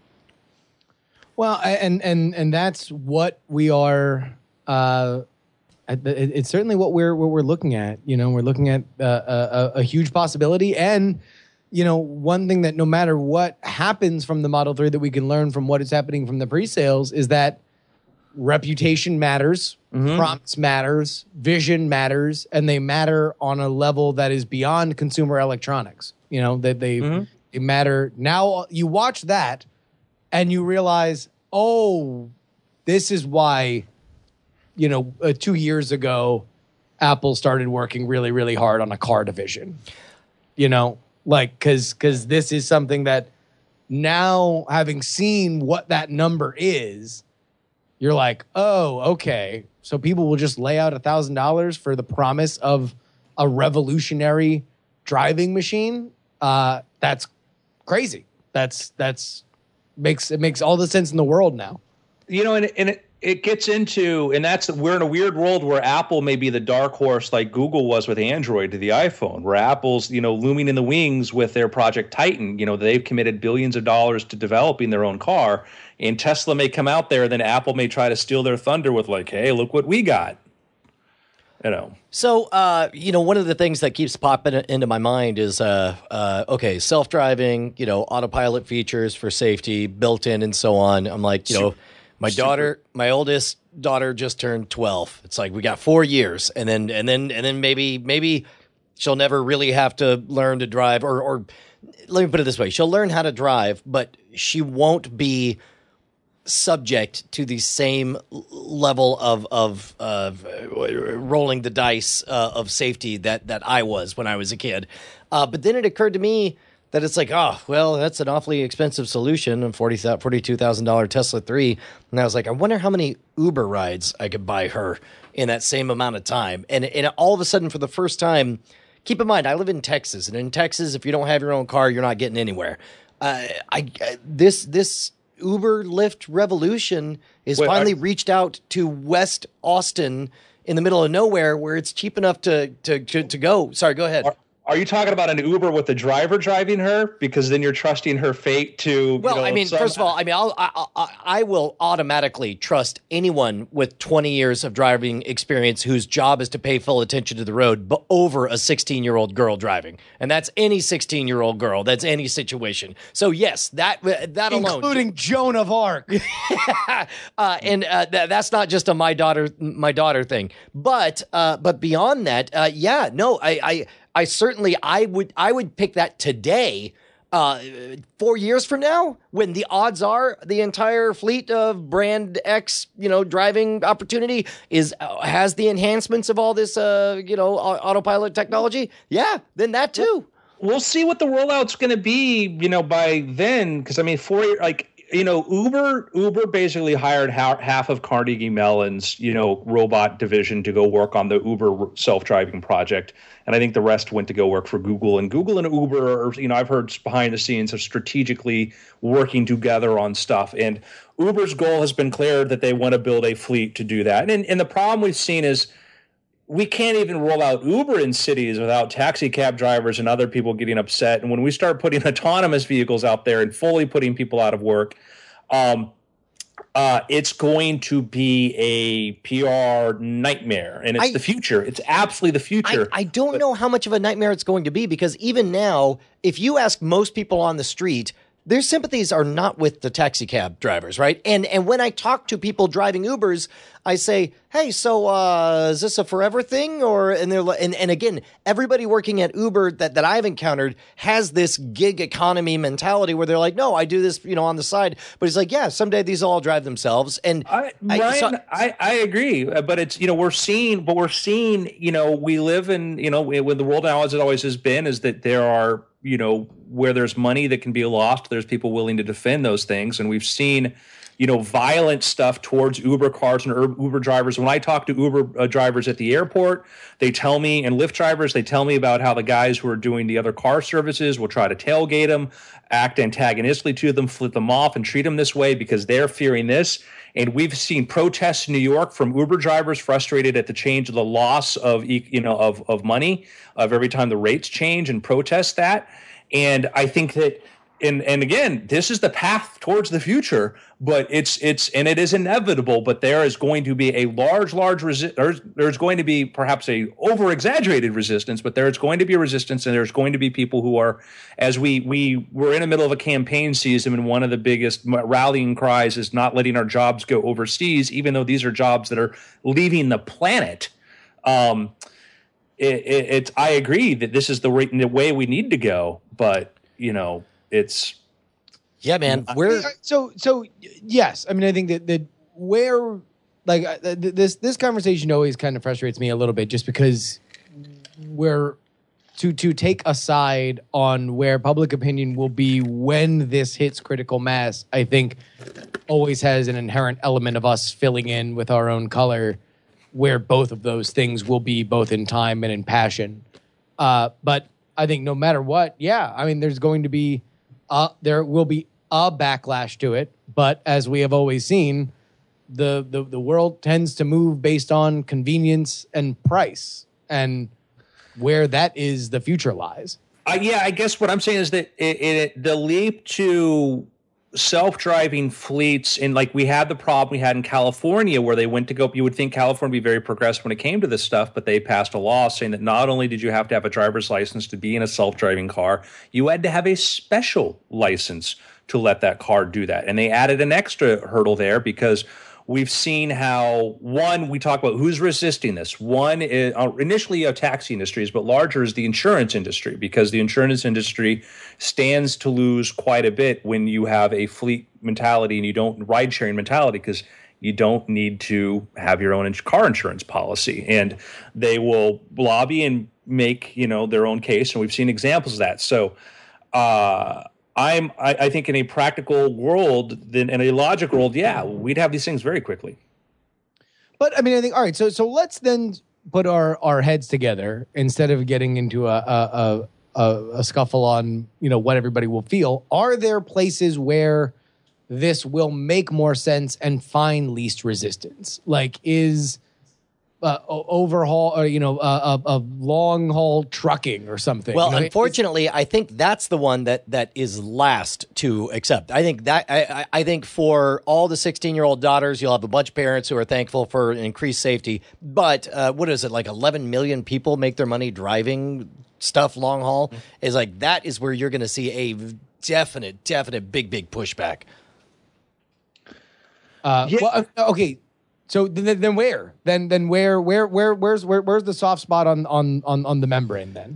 Well, and that's what we are, it's certainly what we're looking at. We're looking at a huge possibility, and one thing that no matter what happens from the Model 3 that we can learn from what is happening from the pre-sales is that reputation matters, prompts matters, vision matters, and they matter on a level that is beyond consumer electronics. That they matter. Now you watch that, and you realize, oh, this is why. 2 years ago, Apple started working really, really hard on a car division. Because this is something that now, having seen what that number is, you're like, oh, okay. So people will just lay out $1,000 for the promise of a revolutionary driving machine. That's crazy. That makes all the sense in the world now. It gets into, and we're in a weird world where Apple may be the dark horse like Google was with Android to the iPhone, where Apple's, looming in the wings with their Project Titan. They've committed billions of dollars to developing their own car, and Tesla may come out there, then Apple may try to steal their thunder with like, hey, look what we got. So, one of the things that keeps popping into my mind is, self-driving, autopilot features for safety built in and so on. I'm like, my oldest daughter just turned 12. It's like we got 4 years, and then maybe she'll never really have to learn to drive, or let me put it this way: she'll learn how to drive, but she won't be subject to the same level of rolling the dice of safety that I was when I was a kid. But then it occurred to me that it's like, oh, well, that's an awfully expensive solution, a $42,000 Tesla 3. And I was like, I wonder how many Uber rides I could buy her in that same amount of time. And all of a sudden, for the first time, keep in mind, I live in Texas. And in Texas, if you don't have your own car, you're not getting anywhere. This Uber Lyft revolution is finally reached out to West Austin in the middle of nowhere where it's cheap enough to go. Sorry, go ahead. Are you talking about an Uber with the driver driving her? Because then you're trusting her fate to. Well, first of all, I will automatically trust anyone with 20 years of driving experience whose job is to pay full attention to the road, but over a 16-year-old girl driving, and that's any 16-year-old girl. That's any situation. So yes, that alone, including Joan of Arc, that's not just a my daughter thing. But beyond that, I certainly would pick that today. 4 years from now, when the odds are the entire fleet of brand X, driving opportunity has the enhancements of all this, autopilot technology. Yeah, then that too. We'll see what the rollout's going to be, by then. Because Uber basically hired half of Carnegie Mellon's, robot division to go work on the Uber self-driving project. And I think the rest went to go work for Google. And Google and Uber are, I've heard behind the scenes, are strategically working together on stuff. And Uber's goal has been clear that they want to build a fleet to do that. And the problem we've seen is we can't even roll out Uber in cities without taxi cab drivers and other people getting upset. And when we start putting autonomous vehicles out there and fully putting people out of work, it's going to be a PR nightmare, and it's the future. It's absolutely the future. I don't know how much of a nightmare it's going to be, because even now, if you ask most people on the street, their sympathies are not with the taxi cab drivers, right? And when I talk to people driving Ubers, I say, "Hey, so is this a forever thing?" And they're and again, everybody working at Uber that I've encountered has this gig economy mentality where they're like, "No, I do this, on the side." But it's like, "Yeah, someday these will all drive themselves." And I agree, but it's we're seeing, we live in with the world now as it always has been, is that there are where there's money that can be lost, there's people willing to defend those things, and we've seen violent stuff towards Uber cars and Uber drivers. When I talk to Uber drivers at the airport, they tell me, and Lyft drivers, they tell me about how the guys who are doing the other car services will try to tailgate them, act antagonistically to them, flip them off, and treat them this way because they're fearing this. And we've seen protests in New York from Uber drivers frustrated at the change of the loss of money of every time the rates change, and protest that. And I think that, and again, this is the path towards the future, but it is inevitable. But there is going to be a large there's going to be perhaps a over-exaggerated resistance, but there is going to be a resistance, and there's going to be people who are, as we were in the middle of a campaign season, and one of the biggest rallying cries is not letting our jobs go overseas, even though these are jobs that are leaving the planet. I agree that this is the way we need to go, but it's. Yeah, man. So yes. I mean, I think that where this conversation always kind of frustrates me a little bit, just because we're to take a side on where public opinion will be when this hits critical mass. I think always has an inherent element of us filling in with our own color, where both of those things will be both in time and in passion. But I think no matter what, there's going to be there will be a backlash to it. But as we have always seen, the world tends to move based on convenience and price, and where that is, the future lies. I guess what I'm saying is that the leap to self-driving fleets, and we had the problem we had in California where they went to go, you would think California would be very progressive when it came to this stuff, but they passed a law saying that not only did you have to have a driver's license to be in a self-driving car, you had to have a special license to let that car do that. And they added an extra hurdle there because we've seen how, one, we talk about who's resisting this. One is initially taxi industries, but larger is the insurance industry, because the insurance industry stands to lose quite a bit when you have a fleet mentality and you don't ride sharing mentality, because you don't need to have your own car insurance policy, and they will lobby and make their own case, and we've seen examples of that. So I think in a practical world, then in a logic world, we'd have these things very quickly. But I mean, I think, all right, so let's then put our heads together instead of getting into a scuffle on what everybody will feel. Are there places where this will make more sense and find least resistance? Like, is overhaul or long haul trucking or something. Well, unfortunately, I think that's the one that is last to accept. I think that I think for all the 16-year-old daughters, you'll have a bunch of parents who are thankful for increased safety. But what is it, like 11 million people make their money driving stuff long haul? Is like that is where you're going to see a definite big pushback. Well, okay. So then where? Then where's the soft spot on the membrane then?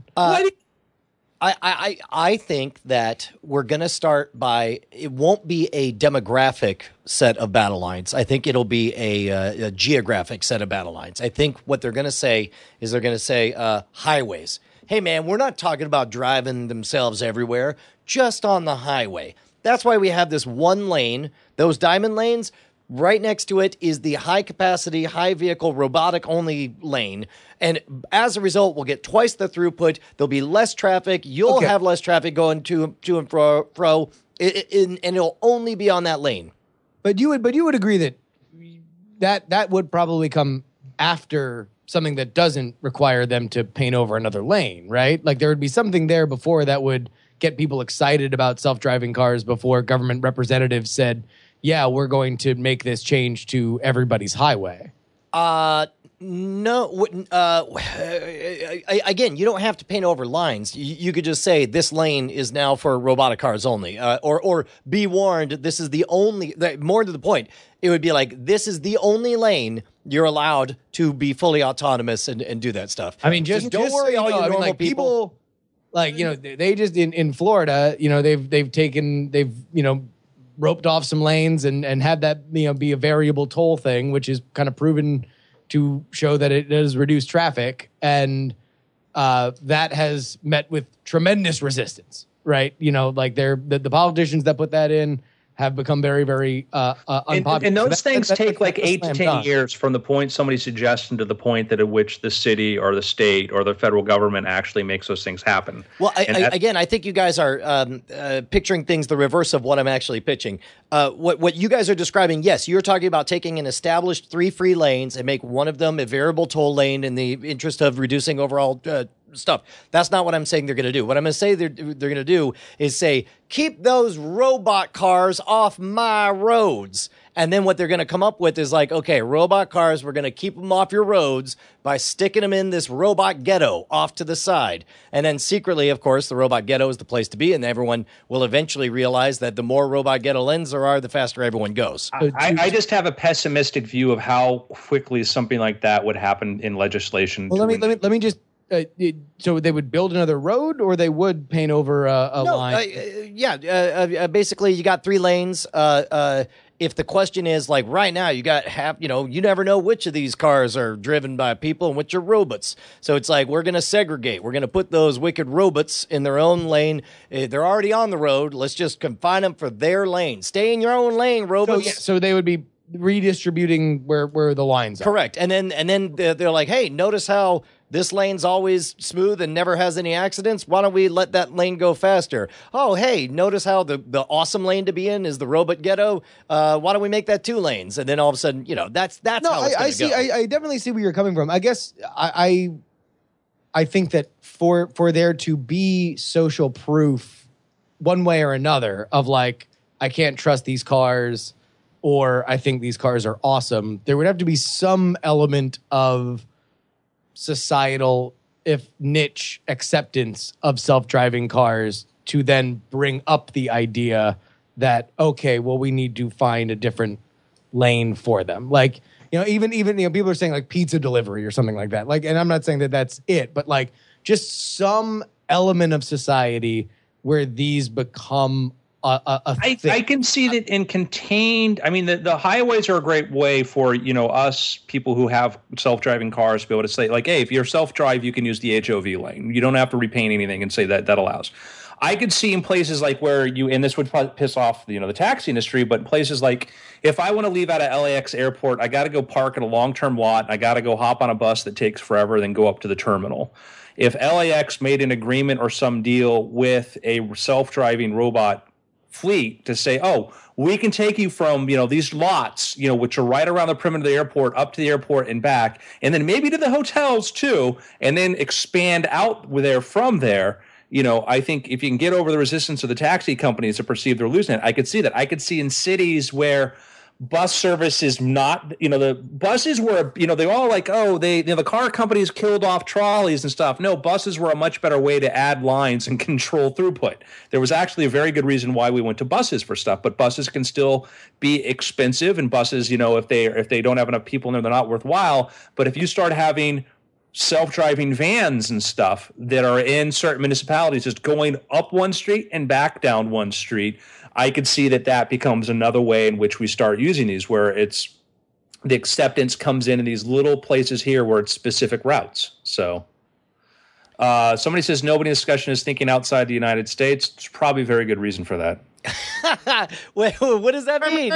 I think that we're going to start by, it won't be a demographic set of battle lines. I think it'll be a geographic set of battle lines. I think what they're going to say is they're going to say highways. Hey, man, we're not talking about driving themselves everywhere, just on the highway. That's why we have this one lane, those diamond lanes. Right next to it is the high-capacity, high-vehicle, robotic-only lane. And as a result, we'll get twice the throughput. There'll be less traffic. You'll have less traffic going to and fro, and it'll only be on that lane. But you would agree that would probably come after something that doesn't require them to paint over another lane, right? Like there would be something there before that would get people excited about self-driving cars before government representatives said, yeah, we're going to make this change to everybody's highway. No. Again, you don't have to paint over lines. You could just say this lane is now for robotic cars only, or be warned, this is the only. More to the point, it would be like this is the only lane you're allowed to be fully autonomous and do that stuff. I mean, just don't worry, so all you normal people. Like they just in Florida, they've roped off some lanes and had that be a variable toll thing, which is kind of proven to show that it does reduce traffic, and that has met with tremendous resistance, right? Like the politicians that put that in have become very, very unpopular. And those things take like 8 to 10 years from the point somebody suggesting to the point that at which the city or the state or the federal government actually makes those things happen. Well, I think you guys are picturing things the reverse of what I'm actually pitching. What you guys are describing, yes, you're talking about taking an established 3 free lanes and make one of them a variable toll lane in the interest of reducing overall stuff. That's not what I'm saying they're going to do. What I'm going to say they're going to do is say, keep those robot cars off my roads. And then what they're going to come up with is like, okay, robot cars, we're going to keep them off your roads by sticking them in this robot ghetto off to the side. And then secretly, of course, the robot ghetto is the place to be, and everyone will eventually realize that the more robot ghetto lanes there are, the faster everyone goes. I just have a pessimistic view of how quickly something like that would happen in legislation. Well, let me just so they would build another road, or they would paint over a line? Basically, you got 3 lanes. If the question is like right now, you got you never know which of these cars are driven by people and which are robots. So it's like, we're going to segregate. We're going to put those wicked robots in their own lane. They're already on the road. Let's just confine them for their lane. Stay in your own lane, robots. So they would be redistributing where the lines are. Correct. And then they're like, hey, notice how this lane's always smooth and never has any accidents. Why don't we let that lane go faster? Oh, hey, notice how the awesome lane to be in is the robot ghetto. Why don't we make that 2 lanes? And then all of a sudden, that's how it's going to go. I definitely see where you're coming from. I guess I think that for there to be social proof one way or another of like, I can't trust these cars, or I think these cars are awesome, there would have to be some element of societal, if niche, acceptance of self-driving cars to then bring up the idea that, okay, well, we need to find a different lane for them. Like, even people are saying like pizza delivery or something like that. Like, and I'm not saying that that's it, but like just some element of society where these become I can see that in contained. I mean, the highways are a great way for us people who have self-driving cars to be able to say like, hey, if you're self-drive, you can use the HOV lane. You don't have to repaint anything and say that allows. I could see in places like where and this would probably piss off the taxi industry, but in places like if I want to leave out of LAX airport, I got to go park at a long-term lot. I got to go hop on a bus that takes forever, then go up to the terminal. If LAX made an agreement or some deal with a self-driving robot fleet to say, oh, we can take you from, these lots, which are right around the perimeter of the airport up to the airport and back, and then maybe to the hotels too, and then expand out there from there. I think if you can get over the resistance of the taxi companies to perceive they're losing it, I could see that. I could see in cities where bus service is not, the buses were, they all like, oh, the car companies killed off trolleys and stuff. No, buses were a much better way to add lines and control throughput. There was actually a very good reason why we went to buses for stuff, but buses can still be expensive, and buses, if they don't have enough people in there, they're not worthwhile. But if you start having self-driving vans and stuff that are in certain municipalities just going up one street and back down one street, I could see that becomes another way in which we start using these, where it's the acceptance comes in these little places here where it's specific routes. So somebody says nobody in discussion is thinking outside the United States. There's probably a very good reason for that. Wait, what does that mean?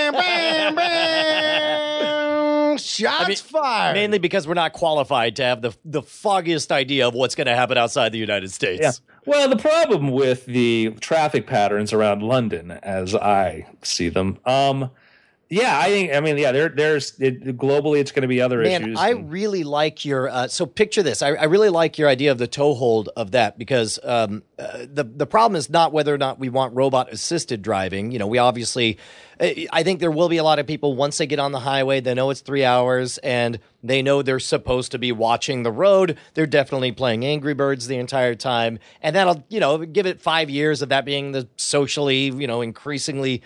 Shots fired. Mainly because we're not qualified to have the foggiest idea of what's going to happen outside the United States. Yeah. Well, the problem with the traffic patterns around London, as I see them, there's globally it's going to be other issues. I really like your so picture this. I really like your idea of the tow hold of that, because the problem is not whether or not we want robot assisted driving. We obviously, I think there will be a lot of people once they get on the highway, they know it's 3 hours and they know they're supposed to be watching the road. They're definitely playing Angry Birds the entire time, and that'll give it 5 years of that being the socially increasingly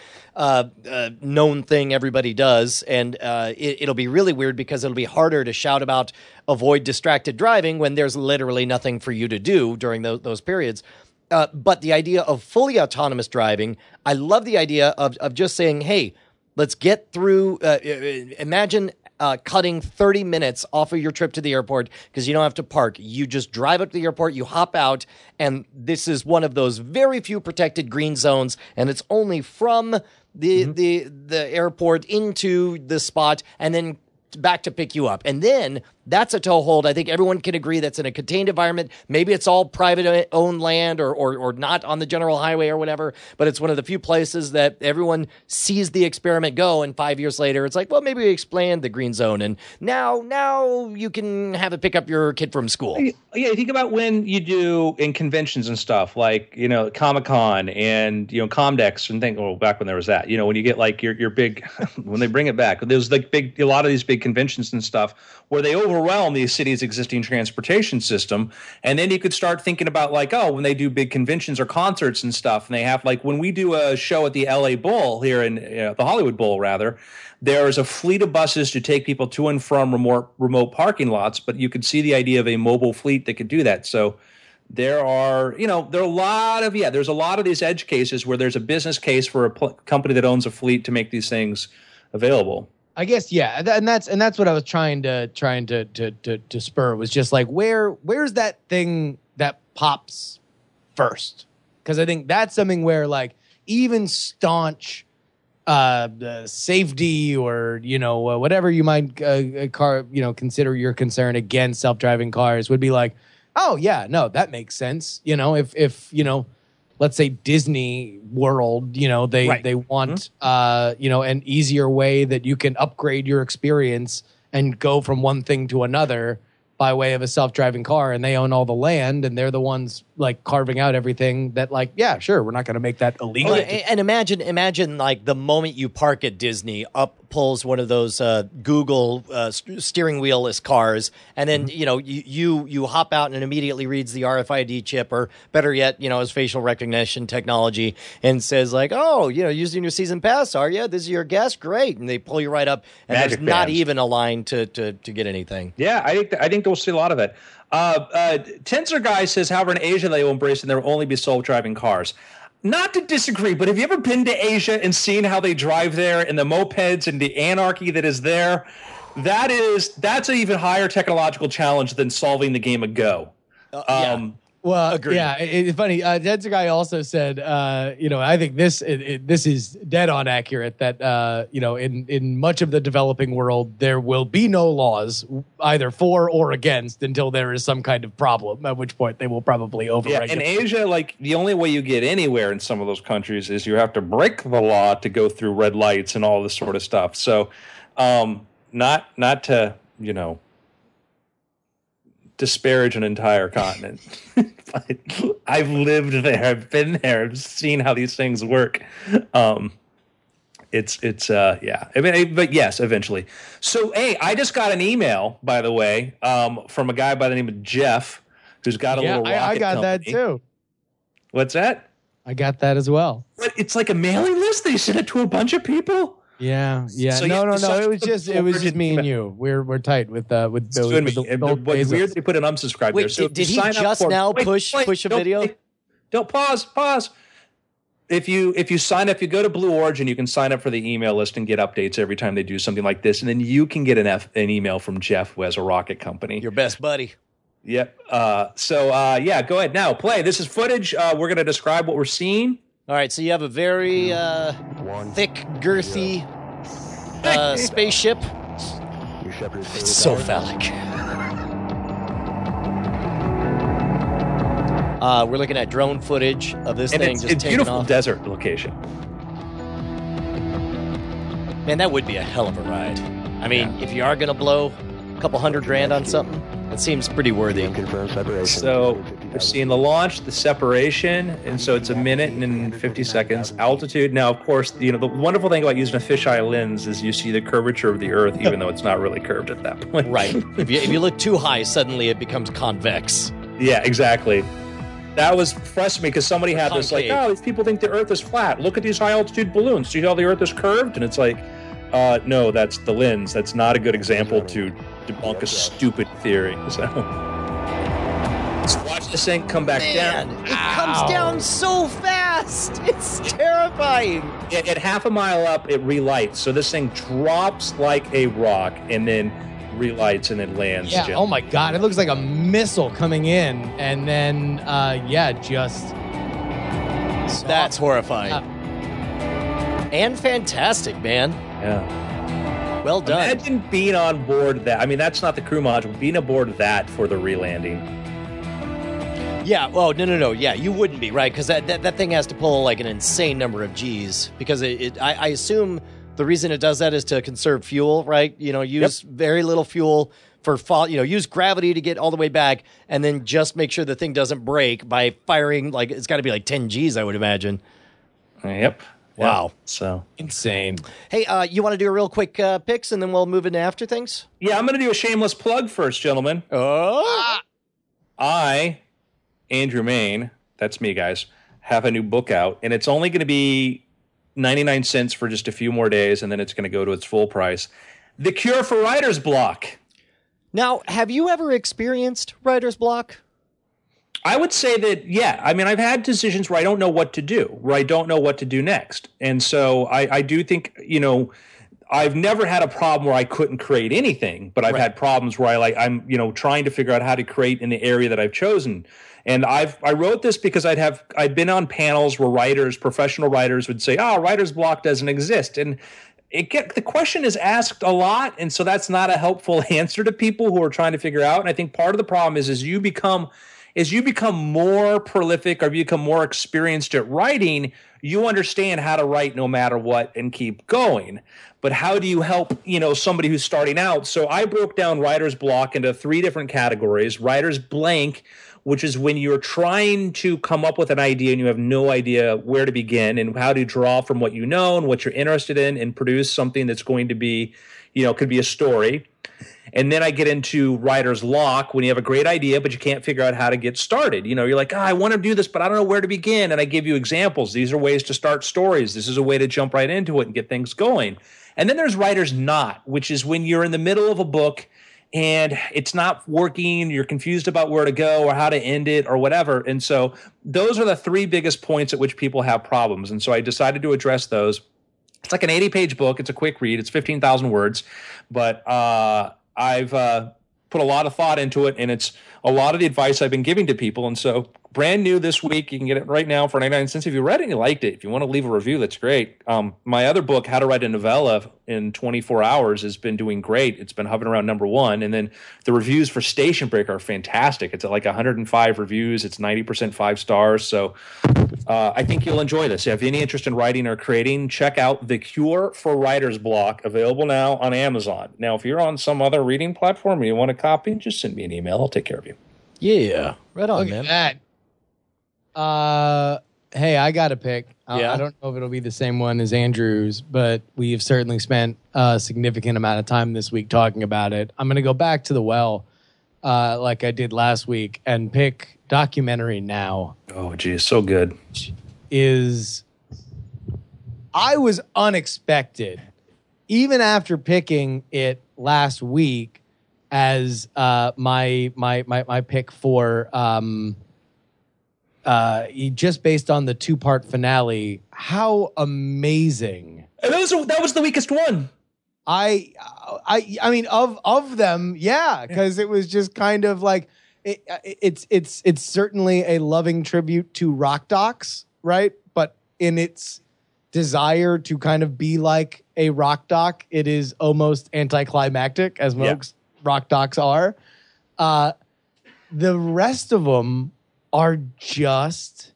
known thing everybody does, and it'll be really weird because it'll be harder to shout about avoid distracted driving when there's literally nothing for you to do during those periods. But the idea of fully autonomous driving, I love the idea of just saying, hey, let's get through. Imagine cutting 30 minutes off of your trip to the airport because you don't have to park. You just drive up to the airport, you hop out, and this is one of those very few protected green zones, and it's only from the airport into the spot and then back to pick you up. And then that's a tow hold. I think everyone can agree that's in a contained environment. Maybe it's all private owned land or not on the general highway or whatever, but it's one of the few places that everyone sees the experiment go, and 5 years later it's like, well, maybe we expand the green zone and now you can have it pick up your kid from school. Yeah, think about when you do in conventions and stuff like, Comic-Con and, Comdex and back when there was that, when you get like your big, when they bring it back, there's like a lot of these big conventions and stuff where they overwhelm the city's existing transportation system. And then you could start thinking about like, when they do big conventions or concerts and stuff, and they have like when we do a show at the LA Bowl here in the Hollywood Bowl, rather, there's a fleet of buses to take people to and from remote parking lots. But you could see the idea of a mobile fleet that could do that. So there are, there's a lot of these edge cases where there's a business case for a company that owns a fleet to make these things available. I guess, yeah, and that's what I was trying to spur, was just like where's that thing that pops first? Because I think that's something where like even staunch safety or whatever you might consider your concern against self-driving cars would be like, oh yeah, no, that makes sense. If let's say Disney World, they want, an easier way that you can upgrade your experience and go from one thing to another by way of a self-driving car, and they own all the land, and they're the ones like carving out everything that like, yeah, sure, we're not going to make that illegal. And imagine like the moment you park at Disney, up pulls one of those Google steering wheel-less cars, and then you hop out and it immediately reads the RFID chip, or better yet, has facial recognition technology, and says like, oh, using your season pass, are you? This is your guest, great, and they pull you right up, and Magic there's not even a line to get anything. Yeah, I think we'll see a lot of it. Tensor Guy says, however, in Asia they will embrace and there will only be self-driving cars. Not to disagree, but have you ever been to Asia and seen how they drive there and the mopeds and the anarchy that is there? That's an even higher technological challenge than solving the game of Go. Yeah. Well, Agreed. yeah, it's funny. Denzer also said, I think this is dead on accurate that, in much of the developing world, there will be no laws either for or against until there is some kind of problem, at which point they will probably overregulate. Yeah, in Asia, like the only way you get anywhere in some of those countries is you have to break the law to go through red lights and all this sort of stuff. So, not to, disparage an entire continent. But I've lived there. I've been there. I've seen how these things work. Yeah. I mean, but yes, eventually. So, hey, I just got an email, by the way, from a guy by the name of Jeff, who's got a little rocket I got company. that too. What's that? I got that as well. But it's like a mailing list. They sent it to a bunch of people. Yeah. So no. you- It was just me and you. We're tight with Bill. What's weird that they put an unsubscribe there. Wait, So if did you he sign up just for- now Wait, push a don't- video? Don't pause. If you sign up, you go to Blue Origin, you can sign up for the email list and get updates every time they do something like this, and then you can get an email from Jeff, who has a rocket company. Your best buddy. Yep. So go ahead now. Play. This is footage. We're going to describe what we're seeing. All right, so you have a very thick, girthy spaceship. It's so phallic. We're looking at drone footage of this And thing it's just a taking beautiful off. desert location. Man, that would be a hell of a ride. I mean, if you are going to blow a couple $100,000 on something, it seems pretty worthy. So we're seeing the launch, the separation, and so it's 1 minute and 50 seconds. Altitude. Now, of course, the wonderful thing about using a fisheye lens is you see the curvature of the Earth, even though it's not really curved at that point. Right. If you look too high, suddenly it becomes convex. Yeah, exactly. That was frustrating because somebody had this like, Concave. oh, these people think the Earth is flat. Look at these high altitude balloons. See how the Earth is curved? And it's like, no, that's the lens. That's not a good example to debunk a stupid theory. So let's watch this thing come back Man, down. it comes down so fast. It's terrifying. At half a mile up, it relights. So this thing drops like a rock and then relights and then lands. Yeah. gently. Oh my God! It looks like a missile coming in, and then just. That's horrifying. And fantastic, man. Yeah. Well done. Imagine being on board that. I mean, that's not the crew module. Being aboard that for the re-landing. Yeah. Oh, no. Yeah, you wouldn't be, right? Because that thing has to pull like an insane number of Gs. Because I assume the reason it does that is to conserve fuel, right? Use very little fuel for fall. Use gravity to get all the way back, and then just make sure the thing doesn't break by firing. Like it's got to be like 10 Gs, I would imagine. Yep. Wow. Yep. So Insane. Hey, you want to do a real quick picks, and then we'll move into after things? yeah, I'm going to do a shameless plug first, gentlemen. Oh. I, Andrew Main, that's me, guys, have a new book out, and it's only going to be 99 cents for just a few more days, and then it's going to go to its full price. The Cure for Writer's Block. Now, have you ever experienced writer's block? I would say that, yeah. I mean, I've had decisions where I don't know what to do, where I don't know what to do next. And so I do think, I've never had a problem where I couldn't create anything, but I've had problems where I'm trying to figure out how to create in the area that I've chosen. And I wrote this because I'd been on panels where professional writers would say, writer's block doesn't exist. And the question is asked a lot, and so that's not a helpful answer to people who are trying to figure out. And I think part of the problem is as you become more prolific or you become more experienced at writing, you understand how to write no matter what and keep going. But how do you help, somebody who's starting out? So I broke down writer's block into 3 different categories. Writer's blank, which is when you're trying to come up with an idea and you have no idea where to begin and how to draw from what you know and what you're interested in and produce something that's going to be, could be a story. And then I get into writer's lock, when you have a great idea, but you can't figure out how to get started. You're like, I want to do this, but I don't know where to begin. And I give you examples. These are ways to start stories. This is a way to jump right into it and get things going. And then there's writer's knot, which is when you're in the middle of a book and it's not working, you're confused about where to go or how to end it or whatever. And so those are the 3 biggest points at which people have problems. And so I decided to address those. It's like an 80-page book. It's a quick read. It's 15,000 words. But I've put a lot of thought into it, and it's a lot of the advice I've been giving to people. And so, brand new this week, you can get it right now for 99 cents. If you read it and you liked it, if you want to leave a review, that's great. My other book, How to Write a Novella in 24 Hours, has been doing great. It's been hovering around number 1. And then the reviews for Station Break are fantastic. It's at like 105 reviews. It's 90% 5 stars. So I think you'll enjoy this. If you have any interest in writing or creating, check out The Cure for Writer's Block, available now on Amazon. Now, if you're on some other reading platform and you want a copy, just send me an email. I'll take care of you. Yeah, right on, Look man. at that. Hey, I got a pick. Yeah. I don't know if it'll be the same one as Andrew's, but we've certainly spent a significant amount of time this week talking about it. I'm going to go back to the well, like I did last week, and pick Documentary Now. Oh, geez, so good. I was unexpected, even after picking it last week as my pick for just based on the 2-part finale. How amazing! And that was the weakest one. I mean of them, yeah, because it was just kind of like it's certainly a loving tribute to Rock Docs, right? But in its desire to kind of be like a rock doc, it is almost anticlimactic, as most rock docs are. The rest of them are just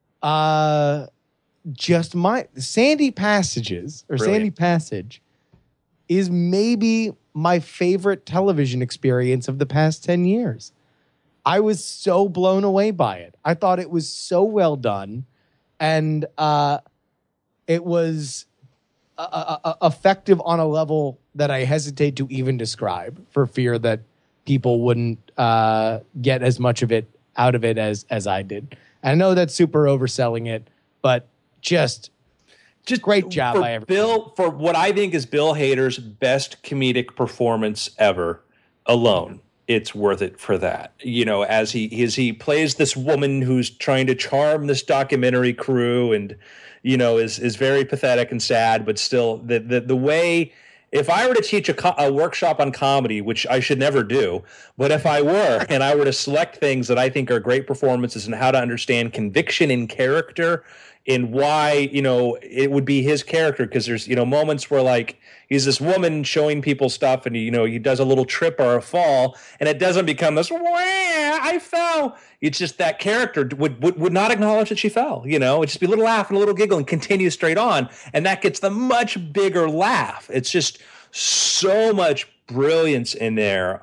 Sandy Passages or Brilliant. Sandy Passage is maybe my favorite television experience of the past 10 years. I was so blown away by it. I thought it was so well done, and it was effective on a level that I hesitate to even describe, for fear that people wouldn't get as much of it out of it as I did. I know that's super overselling it, but just great job by everyone. Bill, for what I think is Bill Hader's best comedic performance ever alone. It's worth it for that. You know, as he plays this woman who's trying to charm this documentary crew, and you know is very pathetic and sad, but still the way. If I were to teach a workshop on comedy, which I should never do, but if I were and I were to select things that I think are great performances and how to understand conviction in character and why, you know, it would be his character, because there's, you know, moments where like he's this woman showing people stuff and, you know, he does a little trip or a fall and it doesn't become this, wah, I fell. It's just that character would not acknowledge that she fell, you know, it'd just be a little laugh and a little giggle and continue straight on. And that gets the much bigger laugh. It's just so much brilliance in there.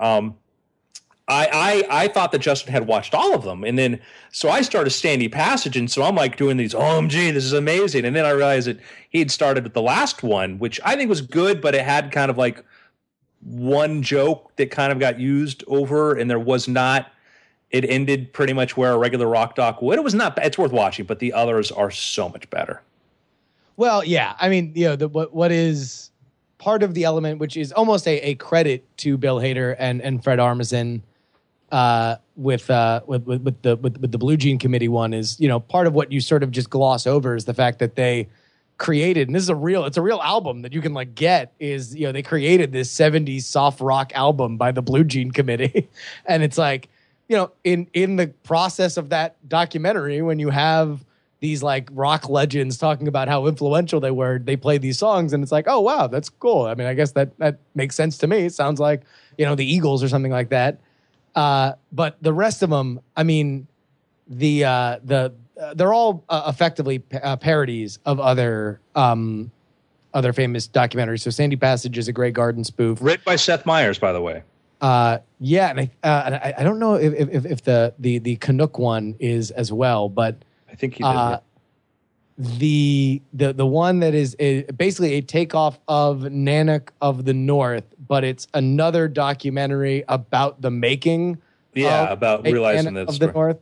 I thought that Justin had watched all of them. And then, so I started Sandy Passage. And so I'm like doing these, OMG, this is amazing. And then I realized that he had started with the last one, which I think was good, but it had kind of like one joke that kind of got used over, and there was not, it ended pretty much where a regular rock doc would. It was not bad. It's worth watching, but the others are so much better. Well, yeah. I mean, you know, what is part of the element, which is almost a credit to Bill Hader and Fred Armisen, with the Blue Jean Committee one, is, you know, part of what you sort of just gloss over is the fact that they created, and this is it's a real album that you can like get, is, you know, they created this 70s soft rock album by the Blue Jean Committee. And it's like, you know, in the process of that documentary, when you have these like rock legends talking about how influential they were, they play these songs, and it's like, oh wow, that's cool. I mean, I guess that makes sense to me. It sounds like, you know, the Eagles or something like that. But the rest of them, I mean, they're all effectively parodies of other famous documentaries. So Sandy Passage is a Grey Garden spoof, Written by Seth Meyers, by the way. Yeah, and I don't know if the Canuck one is as well, but I think he did. The one that is basically a takeoff of Nanook of the North, but it's another documentary about the making. Yeah, about realizing that of the North.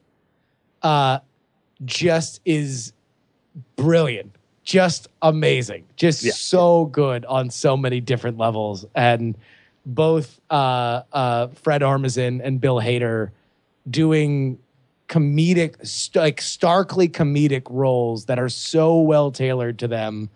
Just is brilliant, just amazing, just so good on so many different levels, and both Fred Armisen and Bill Hader doing comedic, starkly comedic roles that are so well tailored to them,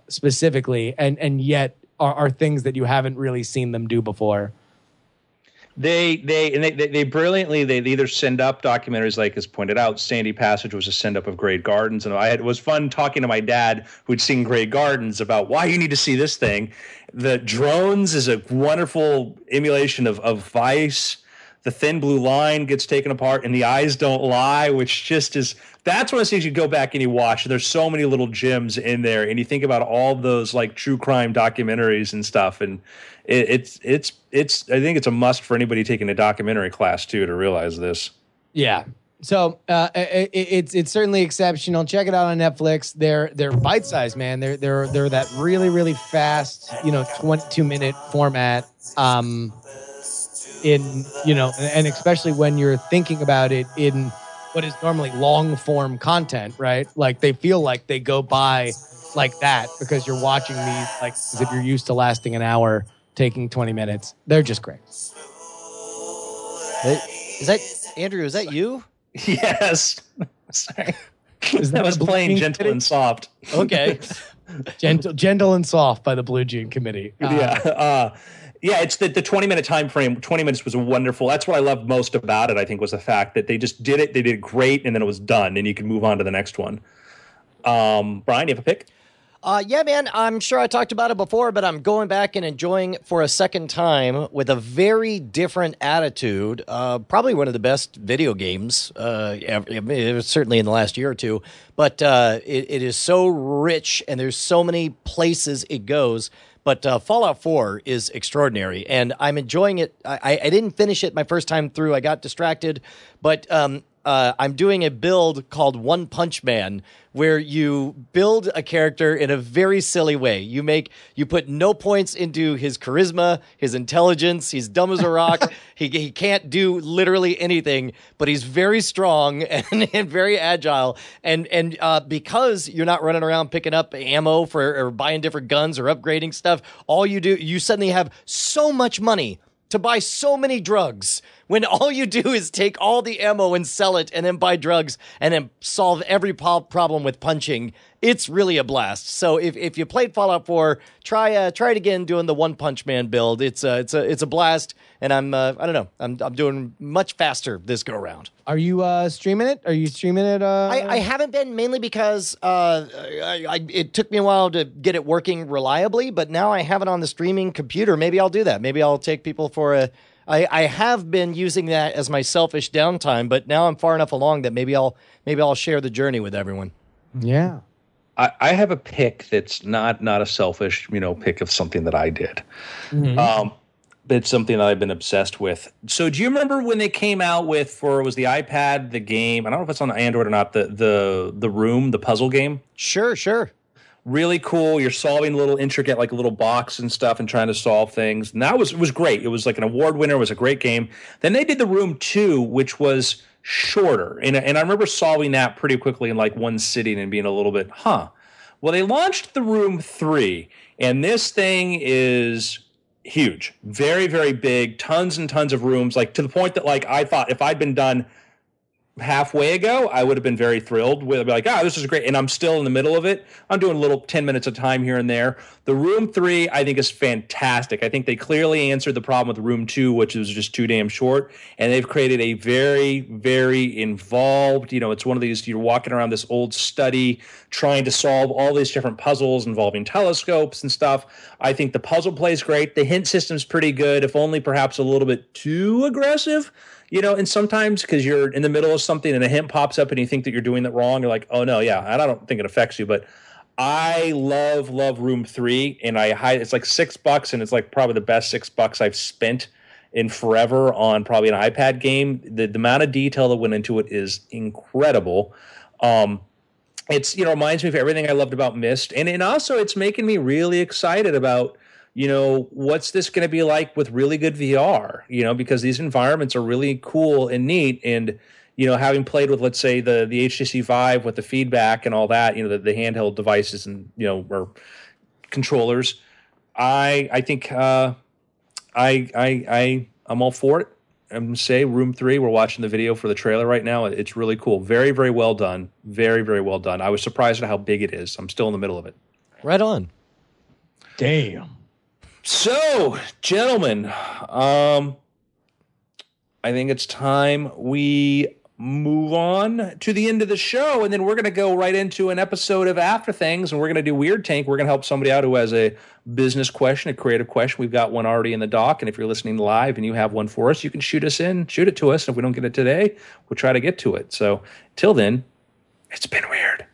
specifically, and yet are things that you haven't really seen them do before. They brilliantly they either send up documentaries like as pointed out. Sandy Passage was a send up of Grey Gardens, and it was fun talking to my dad who'd seen Grey Gardens about why you need to see this thing. The Drones is a wonderful emulation of Vice. The Thin Blue Line gets taken apart, and The Eyes Don't Lie, which just is. That's one of the things you go back and you watch. There's so many little gems in there, and you think about all those like true crime documentaries and stuff, and it's. I think it's a must for anybody taking a documentary class too to realize this. Yeah. So it's certainly exceptional. Check it out on Netflix. They're bite sized, man. They're that really really fast 22-minute format. And especially when you're thinking about it in what is normally long form content, right? Like they feel like they go by like that because you're watching these like as if you're used to lasting an hour, taking 20 minutes. They're just great. Is that Andrew? Is that you? Yes. Sorry. That was playing Gentle and Soft. Okay. Gentle and Soft by the Blue Jean Committee. Yeah, it's the 20-minute time frame. 20 minutes was wonderful. That's what I loved most about it, I think, was the fact that they just did it. They did great, and then it was done, and you could move on to the next one. Brian, you have a pick? Yeah, man, I'm sure I talked about it before, but I'm going back and enjoying for a second time with a very different attitude. Probably one of the best video games, certainly in the last year or two. But it is so rich, and there's so many places it goes. But Fallout 4 is extraordinary, and I'm enjoying it. I didn't finish it my first time through. I got distracted, but I'm doing a build called One Punch Man, where you build a character in a very silly way. You put no points into his charisma, his intelligence. He's dumb as a rock. He can't do literally anything, but he's very strong and very agile. And because you're not running around picking up ammo or buying different guns or upgrading stuff, all you do, you suddenly have so much money to buy so many drugs when all you do is take all the ammo and sell it and then buy drugs and then solve every problem with punching. It's really a blast. So if you played Fallout 4, try it again doing the One Punch Man build. It's a blast, and I'm doing much faster this go around. Are you streaming it? I haven't been, mainly because it took me a while to get it working reliably, but now I have it on the streaming computer. Maybe I'll do that. Maybe I'll take people for I have been using that as my selfish downtime, but now I'm far enough along that maybe I'll share the journey with everyone. Yeah. I have a pick that's not a selfish, pick of something that I did. Mm-hmm. But it's something that I've been obsessed with. So do you remember when they came out with, it was the iPad, the game, I don't know if it's on Android or not, the Room, the puzzle game? Sure. Really cool. You're solving little intricate, like a little box and stuff and trying to solve things. And it was great. It was like an award winner. It was a great game. Then they did the Room 2, which was shorter. And I remember solving that pretty quickly in like one sitting and being a little bit, Well, they launched the Room 3, and this thing is huge. Very, very big. Tons and tons of rooms, like to the point that like I thought if I'd been done halfway ago, I would have been very thrilled with it. Like, this is great. And I'm still in the middle of it. I'm doing little 10 minutes of time here and there. The Room 3, I think, is fantastic. I think they clearly answered the problem with Room 2, which was just too damn short. And they've created a very, very involved, it's one of these, you're walking around this old study trying to solve all these different puzzles involving telescopes and stuff. I think the puzzle play is great. The hint system's pretty good, if only perhaps a little bit too aggressive. And sometimes because you're in the middle of something and a hint pops up and you think that you're doing that wrong, you're like, oh no, yeah, and I don't think it affects you. But I love Room 3, and it's like $6, and it's like probably the best $6 I've spent in forever on probably an iPad game. The amount of detail that went into it is incredible. It's reminds me of everything I loved about Myst, and also it's making me really excited about what's this going to be like with really good VR, because these environments are really cool and neat. And, having played with, let's say, the HTC Vive with the feedback and all that, the handheld devices and, or controllers, I think I'm all for it. I'm going to say Room 3, we're watching the video for the trailer right now. It's really cool. Very, very well done. Very, very well done. I was surprised at how big it is. I'm still in the middle of it. Right on. Damn. So, gentlemen, I think it's time we move on to the end of the show, and then we're going to go right into an episode of After Things, and we're going to do Weird Tank. We're going to help somebody out who has a business question, a creative question. We've got one already in the dock, and if you're listening live and you have one for us, you can shoot it to us. If we don't get it today, we'll try to get to it. So till then, it's been weird.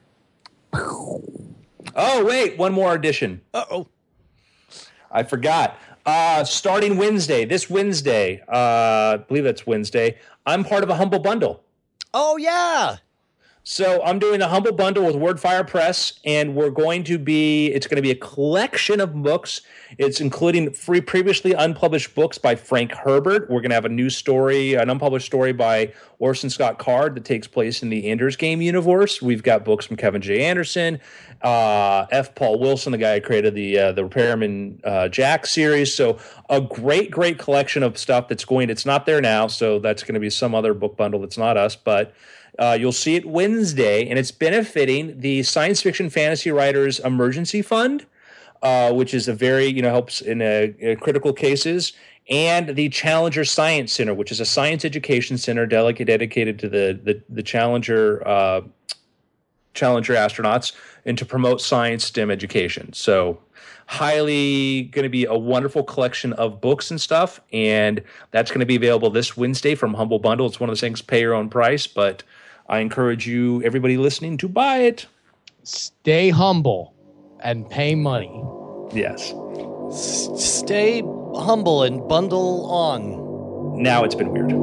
Oh, wait, one more addition. Uh-oh. I forgot. Starting Wednesday, this Wednesday, I believe that's Wednesday, I'm part of a Humble Bundle. Oh, yeah. So I'm doing the Humble Bundle with Wordfire Press, and it's going to be a collection of books. It's including previously unpublished books by Frank Herbert. We're going to have a new story, an unpublished story by Orson Scott Card that takes place in the Ender's Game universe. We've got books from Kevin J. Anderson, F. Paul Wilson, the guy who created the Repairman Jack series. So a great collection of stuff it's not there now, so that's going to be some other book bundle that's not us, but you'll see it Wednesday, and it's benefiting the Science Fiction Fantasy Writers Emergency Fund, which is a very, helps in critical cases, and the Challenger Science Center, which is a science education center dedicated to the Challenger astronauts and to promote science STEM education. So highly going to be a wonderful collection of books and stuff, and that's going to be available this Wednesday from Humble Bundle. It's one of those things, pay your own price, but I encourage you, everybody listening, to buy it. Stay humble and pay money. Yes. Stay humble and bundle on. Now it's been weird.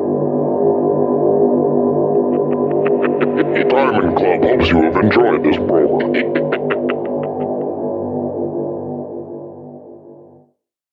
Diamond Club hopes you have enjoyed this